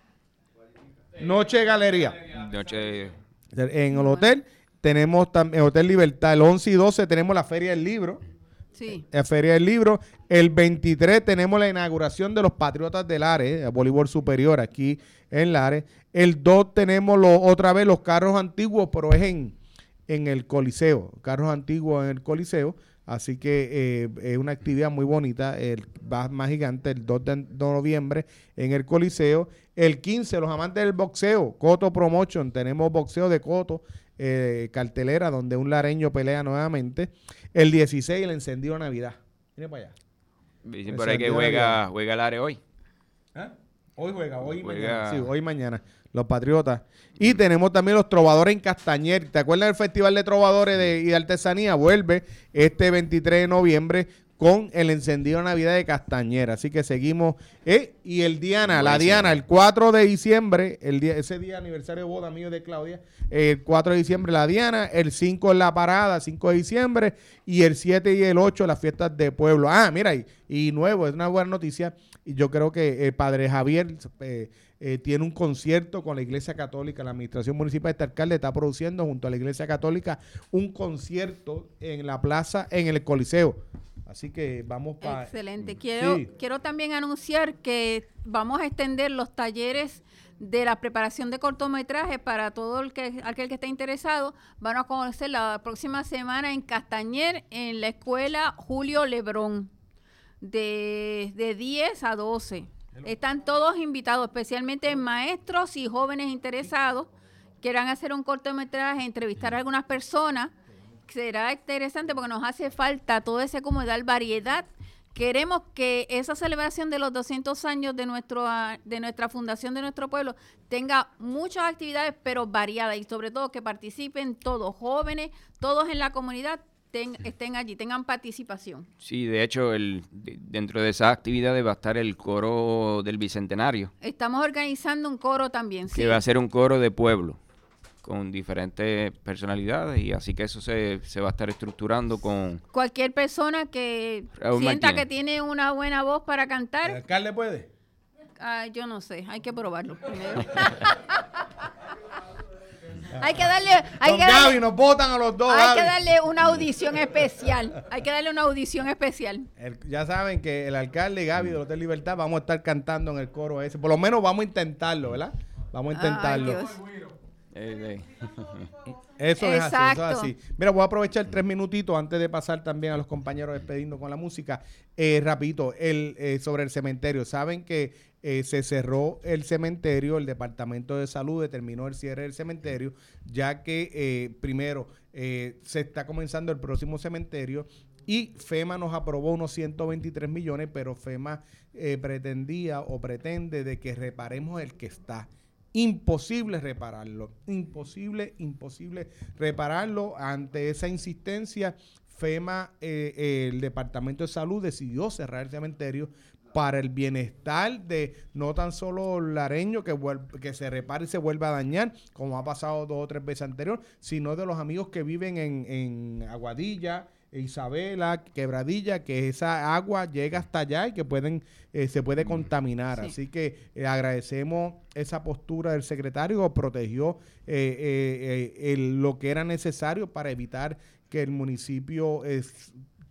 Noche de Galería. Noche, En el hotel tenemos también, en Hotel Libertad, el once y doce tenemos la Feria del Libro. Sí. La Feria del Libro. El veintitrés tenemos la inauguración de los Patriotas del Ares, el voleibol superior aquí en Lares. El dos tenemos lo, otra vez los carros antiguos, pero es en, en el Coliseo. Carros antiguos en el Coliseo. Así que eh, es una actividad muy bonita. El va más gigante el dos de noviembre en el Coliseo. El quince, los amantes del boxeo, Coto Promotion. Tenemos boxeo de Coto, eh, cartelera, donde un lareño pelea nuevamente. El dieciséis, el encendido de Navidad. Mire para allá. dicen El por ahí que encendido de juega, Navidad. juega el Are hoy. ¿Ah? Hoy juega, hoy y Juega- mañana. Sí, hoy y mañana. Los Patriotas. Y tenemos también los Trovadores en Castañer. ¿Te acuerdas del Festival de Trovadores de, y de Artesanía? Vuelve este veintitrés de noviembre con el encendido de Navidad de Castañer. Así que seguimos. Eh, y el Diana, la Buenísimo. Diana, el cuatro de diciembre, el día, ese día aniversario de boda mío de Claudia, el cuatro de diciembre la Diana, el cinco en la parada, cinco de diciembre, y el siete y el ocho las fiestas de pueblo. Ah, mira, y, y nuevo, es una buena noticia. Y yo creo que el padre Javier eh, eh, tiene un concierto con la Iglesia Católica. La administración municipal de este alcalde está produciendo junto a la Iglesia Católica un concierto en la plaza, en el Coliseo. Así que vamos para... Excelente. Quiero, Sí. quiero también anunciar que vamos a extender los talleres de la preparación de cortometrajes para todo el que aquel que esté interesado. Van a conocer la próxima semana en Castañer, en la escuela Julio Lebrón, de, de diez a doce. Están todos invitados, especialmente maestros y jóvenes interesados, quieran hacer un cortometraje, entrevistar a algunas personas. Será interesante porque nos hace falta todo ese como dar variedad. Queremos que esa celebración de los doscientos años de nuestro ah, de nuestra fundación de nuestro pueblo tenga muchas actividades, pero variadas, y sobre todo que participen todos, jóvenes, todos en la comunidad, ten- estén allí, tengan participación. Sí, de hecho, el, de- dentro de esas actividades va a estar el coro del Bicentenario, Estamos organizando un coro también, sí. que va a ser un coro de pueblo, con diferentes personalidades, y así que eso se, se va a estar estructurando con... Cualquier persona que Raúl sienta Martínez. que tiene una buena voz para ¿El cantar, alcalde puede? ah, yo no sé, hay que probarlo primero. Hay que darle, hay Don que darle, Gaby, nos votan a los dos. hay que Gaby. darle una audición especial. Hay que darle una audición especial. El- ya saben que el alcalde Gaby del Hotel Libertad vamos a estar cantando en el coro ese. Por lo menos vamos a intentarlo, ¿verdad? Vamos a Ay, intentarlo. Dios. eh, Eso es así, eso Exacto. es así. Mira, voy a aprovechar tres minutitos antes de pasar también a los compañeros despediendo con la música. Eh, rapidito, el, eh, sobre el cementerio. Saben que eh, se cerró el cementerio, el Departamento de Salud determinó el cierre del cementerio, ya que eh, primero eh, se está comenzando el próximo cementerio y FEMA nos aprobó unos ciento veintitrés millones, pero FEMA eh, pretendía o pretende de que reparemos el que está. Imposible repararlo, imposible, imposible repararlo. Ante esa insistencia, FEMA, eh, eh, el Departamento de Salud decidió cerrar el cementerio para el bienestar de no tan solo lareño que, vuel- que se repare y se vuelva a dañar, como ha pasado dos o tres veces anterior, sino de los amigos que viven en, en Aguadilla, Isabela, Quebradilla, que esa agua llega hasta allá y que pueden eh, se puede contaminar. Sí. Así que eh, agradecemos esa postura del secretario, protegió eh, eh, eh, el- lo que era necesario para evitar que el municipio eh,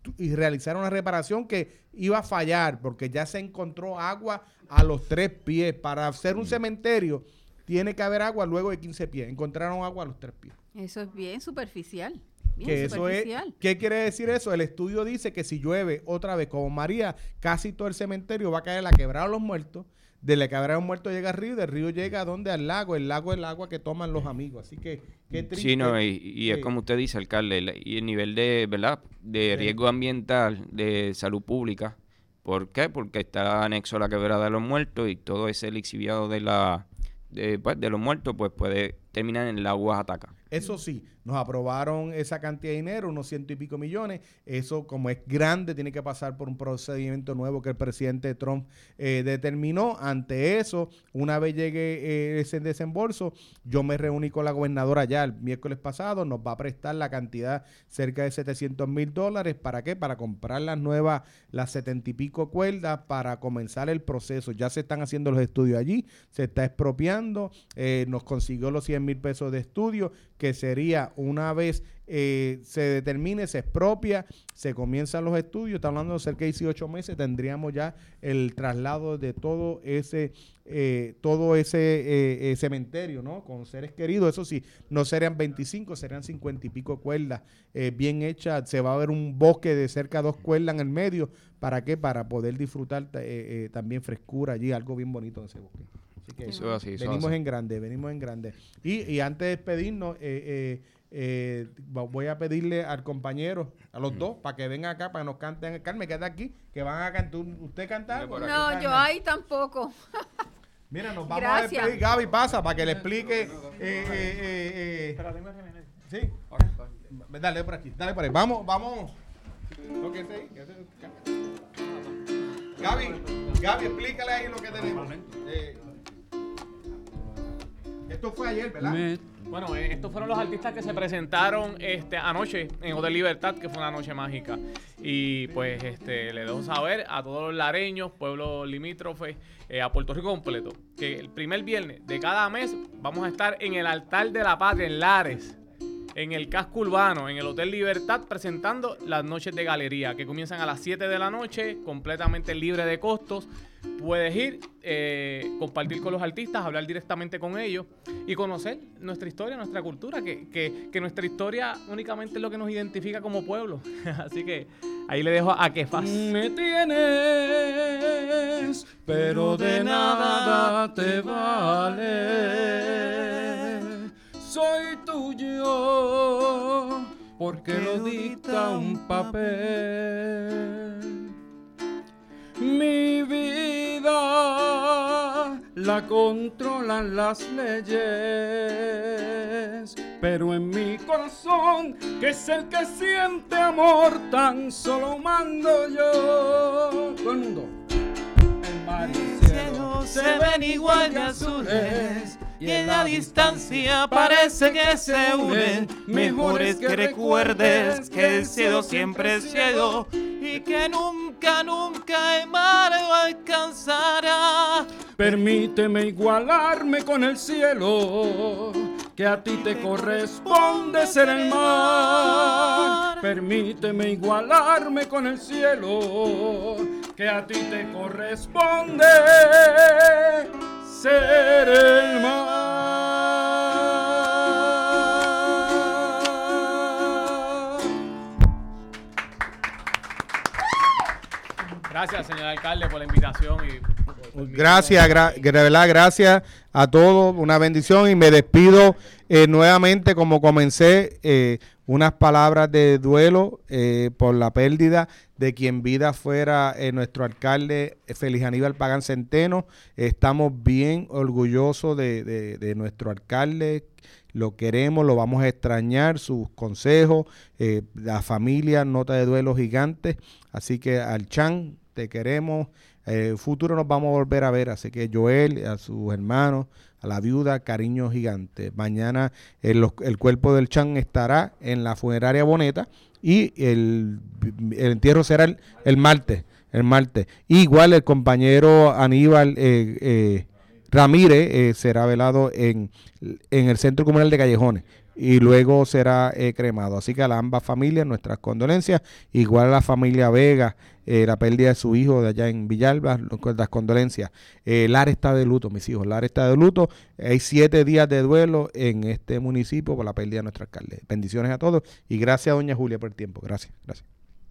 y realizar una reparación que iba a fallar porque ya se encontró agua a los tres pies. Para hacer un cementerio tiene que haber agua luego de quince pies. Encontraron agua a los tres pies. Eso es bien superficial. Bien Que eso es, superficial. ¿qué quiere decir eso? El estudio dice que si llueve otra vez como María, casi todo el cementerio va a caer en la quebrada de los muertos. De la quebrada de los muertos llega al río, del río llega a donde al lago. El lago es el agua que toman los amigos. Así que qué triste. Sí, no, y, y es eh, como usted dice, alcalde, la- y el nivel de, ¿verdad? De Sí. riesgo ambiental, de salud pública. ¿Por qué? Porque está anexo a la quebrada de los muertos y todo ese lixiviado de la de, pues, de los muertos pues puede terminar en el agua ataca. Eso sí, nos aprobaron esa cantidad de dinero, unos ciento y pico millones. Eso, como es grande, tiene que pasar por un procedimiento nuevo que el presidente Trump eh, determinó. Ante eso, una vez llegue eh, ese desembolso, yo me reuní con la gobernadora ya el miércoles pasado. Nos va a prestar la cantidad cerca de setecientos mil dólares. ¿Para qué? Para comprar las nuevas, las setenta y pico cuerdas para comenzar el proceso. Ya se están haciendo los estudios allí, se está expropiando. Eh, nos consiguió los cien mil pesos de estudio, que sería una vez eh, se determine, se expropia, se comienzan los estudios, está hablando de cerca de dieciocho meses, tendríamos ya el traslado de todo ese eh, todo ese eh, eh, cementerio, ¿no? Con seres queridos. Eso sí, no serían veinticinco, serían cincuenta y pico cuerdas eh, bien hechas. Se va a ver un bosque de cerca de dos cuerdas en el medio. ¿Para qué? Para poder disfrutar eh, eh, también frescura allí, algo bien bonito en ese bosque. Así que Eso es así, eso venimos es así. en grande, venimos en grande. Y, y antes de despedirnos, eh, eh, eh, voy a pedirle al compañero, a los dos, para que vengan acá, para que nos canten. Carmen, quédate aquí, que van a cantar. ¿Usted canta algo? No, yo ahí tampoco. Mira, nos vamos Gracias. a despedir. Gaby, pasa para que le explique. Eh, eh, eh, eh. Sí. Dale por aquí, dale por ahí. Vamos, vamos. Lo que sé, que sé- Gaby, Gaby, explícale ahí lo que tenemos. Eh, esto fue ayer, ¿verdad? Bueno, eh, estos fueron los artistas que se presentaron este anoche en Hotel Libertad, que fue una noche mágica. Y pues este le dejo saber a todos los lareños, pueblos limítrofes, eh, a Puerto Rico completo, que el primer viernes de cada mes vamos a estar en el altar de la patria, en Lares, en el casco urbano, en el Hotel Libertad, presentando las noches de galería, que comienzan a las siete de la noche, completamente libre de costos. Puedes ir, eh, compartir con los artistas, hablar directamente con ellos y conocer nuestra historia, nuestra cultura, que, que, que nuestra historia únicamente es lo que nos identifica como pueblo. Así que ahí le dejo a Kefas. Me tienes, pero de nada te vale. Soy tuyo, porque lo dicta un papel. Mi vida la controlan las leyes, pero en mi corazón, que es el que siente amor, tan solo mando yo. Todo el mundo. El mar y el cielo Se ven igual de azules y en la distancia parece que se unen. Mejor es que recuerdes que el cielo siempre es cielo y que nunca, nunca el mar lo alcanzará. Permíteme igualarme con el cielo, que a ti te corresponde ser el mar. Permíteme igualarme con el cielo, que a ti te corresponde ser el mar. Gracias, señor alcalde, por la invitación. Y por- Gracias, gra- de verdad, gracias a todos, una bendición, y me despido eh, nuevamente como comencé, eh, unas palabras de duelo eh, por la pérdida de quien vida fuera eh, nuestro alcalde eh, Félix Aníbal Pagán Centeno. Estamos bien orgullosos de, de, de nuestro alcalde, lo queremos, lo vamos a extrañar, sus consejos, eh, la familia, nota de duelo gigante, así que al Chan, te queremos. Eh, futuro nos vamos a volver a ver, así que Joel, a sus hermanos, a la viuda, cariño gigante. Mañana el, los- el cuerpo del Chan estará en la funeraria Boneta y el, el entierro será el, el martes, el martes. Igual el compañero Aníbal eh, eh, Ramírez eh, será velado en, en el Centro Comunal de Callejones. y luego será eh, cremado. Así que a las ambas familias nuestras condolencias, igual a la familia Vega, eh, la pérdida de su hijo de allá en Villalba, las condolencias. Eh, Lara está de luto, mis hijos, Lara está de luto. Hay siete días de duelo en este municipio por la pérdida de nuestro alcalde. Bendiciones a todos y gracias a doña Julia por el tiempo. Gracias, gracias.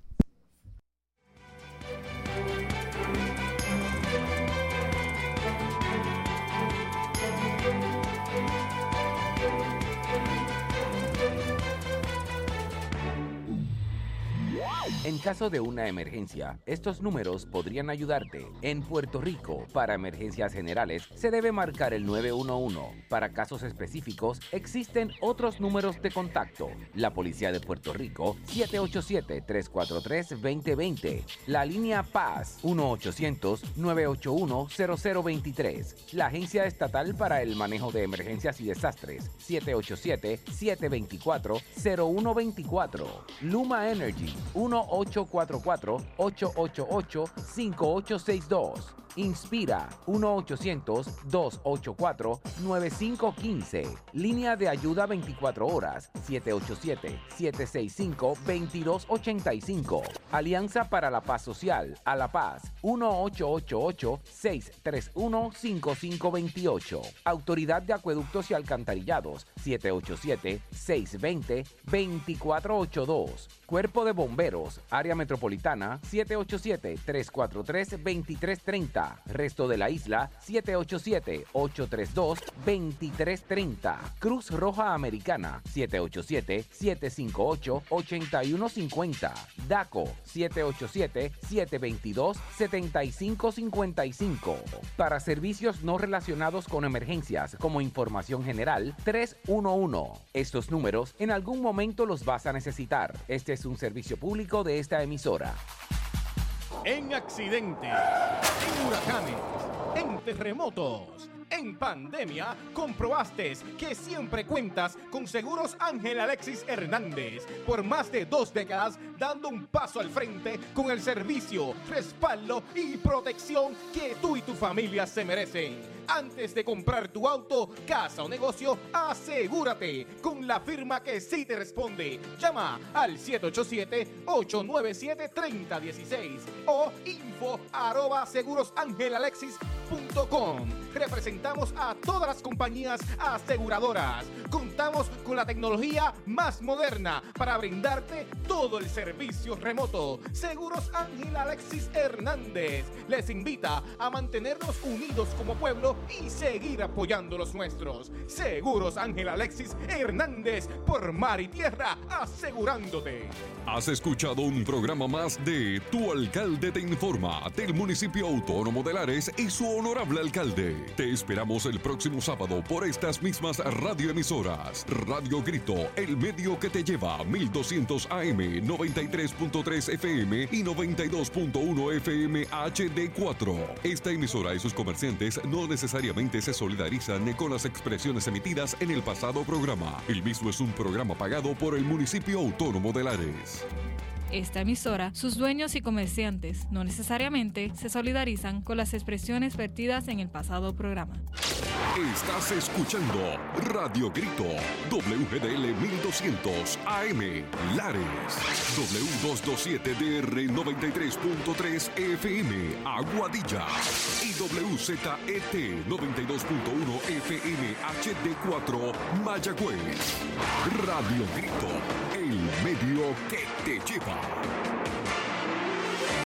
En caso de una emergencia, estos números podrían ayudarte. En Puerto Rico, para emergencias generales, se debe marcar el nueve uno uno. Para casos específicos, existen otros números de contacto. La Policía de Puerto Rico, siete ocho siete, tres cuatro tres, dos cero dos cero. La línea Paz, uno ochocientos, nueve ocho uno, cero cero dos tres. La Agencia Estatal para el Manejo de Emergencias y Desastres, siete ocho siete, siete dos cuatro, cero uno dos cuatro. Luma Energy, uno ocho cuatro cuatro, ocho ocho ocho, cinco ocho seis dos. Inspira, uno ochocientos, dos ocho cuatro, nueve cinco uno cinco. Línea de ayuda veinticuatro horas, siete ocho siete, siete seis cinco, dos dos ocho cinco. Alianza para la Paz Social, a la Paz, uno ocho ocho ocho, seis tres uno, cinco cinco dos ocho. Autoridad de Acueductos y Alcantarillados, siete ocho siete, seis dos cero, dos cuatro ocho dos. Cuerpo de Bomberos, Área Metropolitana, siete ocho siete, tres cuatro tres, dos tres tres cero. Resto de la isla, siete ocho siete, ocho tres dos, dos tres tres cero. Cruz Roja Americana, siete ocho siete, siete cinco ocho, ocho uno cinco cero. DACO, siete ocho siete, siete dos dos, siete cinco cinco cinco. Para servicios no relacionados con emergencias, como información general, tres uno uno. Estos números en algún momento los vas a necesitar. Este es un servicio público de esta emisora. En accidentes, en huracanes, en terremotos, en pandemia, comprobaste que siempre cuentas con Seguros Ángel Alexis Hernández. Por más de dos décadas, dando un paso al frente con el servicio, respaldo y protección que tú y tu familia se merecen. Antes de comprar tu auto, casa o negocio, asegúrate con la firma que sí te responde. Llama al siete ocho siete, ocho nueve siete, tres cero uno seis o info arroba segurosangelalexis punto com. Representamos a todas las compañías aseguradoras. Contamos con la tecnología más moderna para brindarte todo el servicio remoto. Seguros Ángel Alexis Hernández les invita a mantenernos unidos como pueblo y seguir apoyando los nuestros. Seguros Ángel Alexis Hernández, por mar y tierra, asegurándote. Has escuchado un programa más de Tu Alcalde Te Informa, del municipio autónomo de Lares y su honorable alcalde. Te esperamos el próximo sábado por estas mismas radioemisoras. Radio Grito, el medio que te lleva mil doscientos A M, noventa y tres punto tres F M y noventa y dos punto uno F M H D cuatro. Esta emisora y sus comerciantes no necesariamente se solidarizan con las expresiones emitidas en el pasado programa. El mismo es un programa pagado por el municipio autónomo de Lares. Esta emisora, sus dueños y comerciantes no necesariamente se solidarizan con las expresiones vertidas en el pasado programa. Estás escuchando Radio Grito, W G D L mil doscientos A M, Lares, W doscientos veintisiete D R noventa y tres punto tres F M, Aguadilla, y W Z E T noventa y dos punto uno F M H D cuatro, Mayagüez. Radio Grito, el medio que te lleva.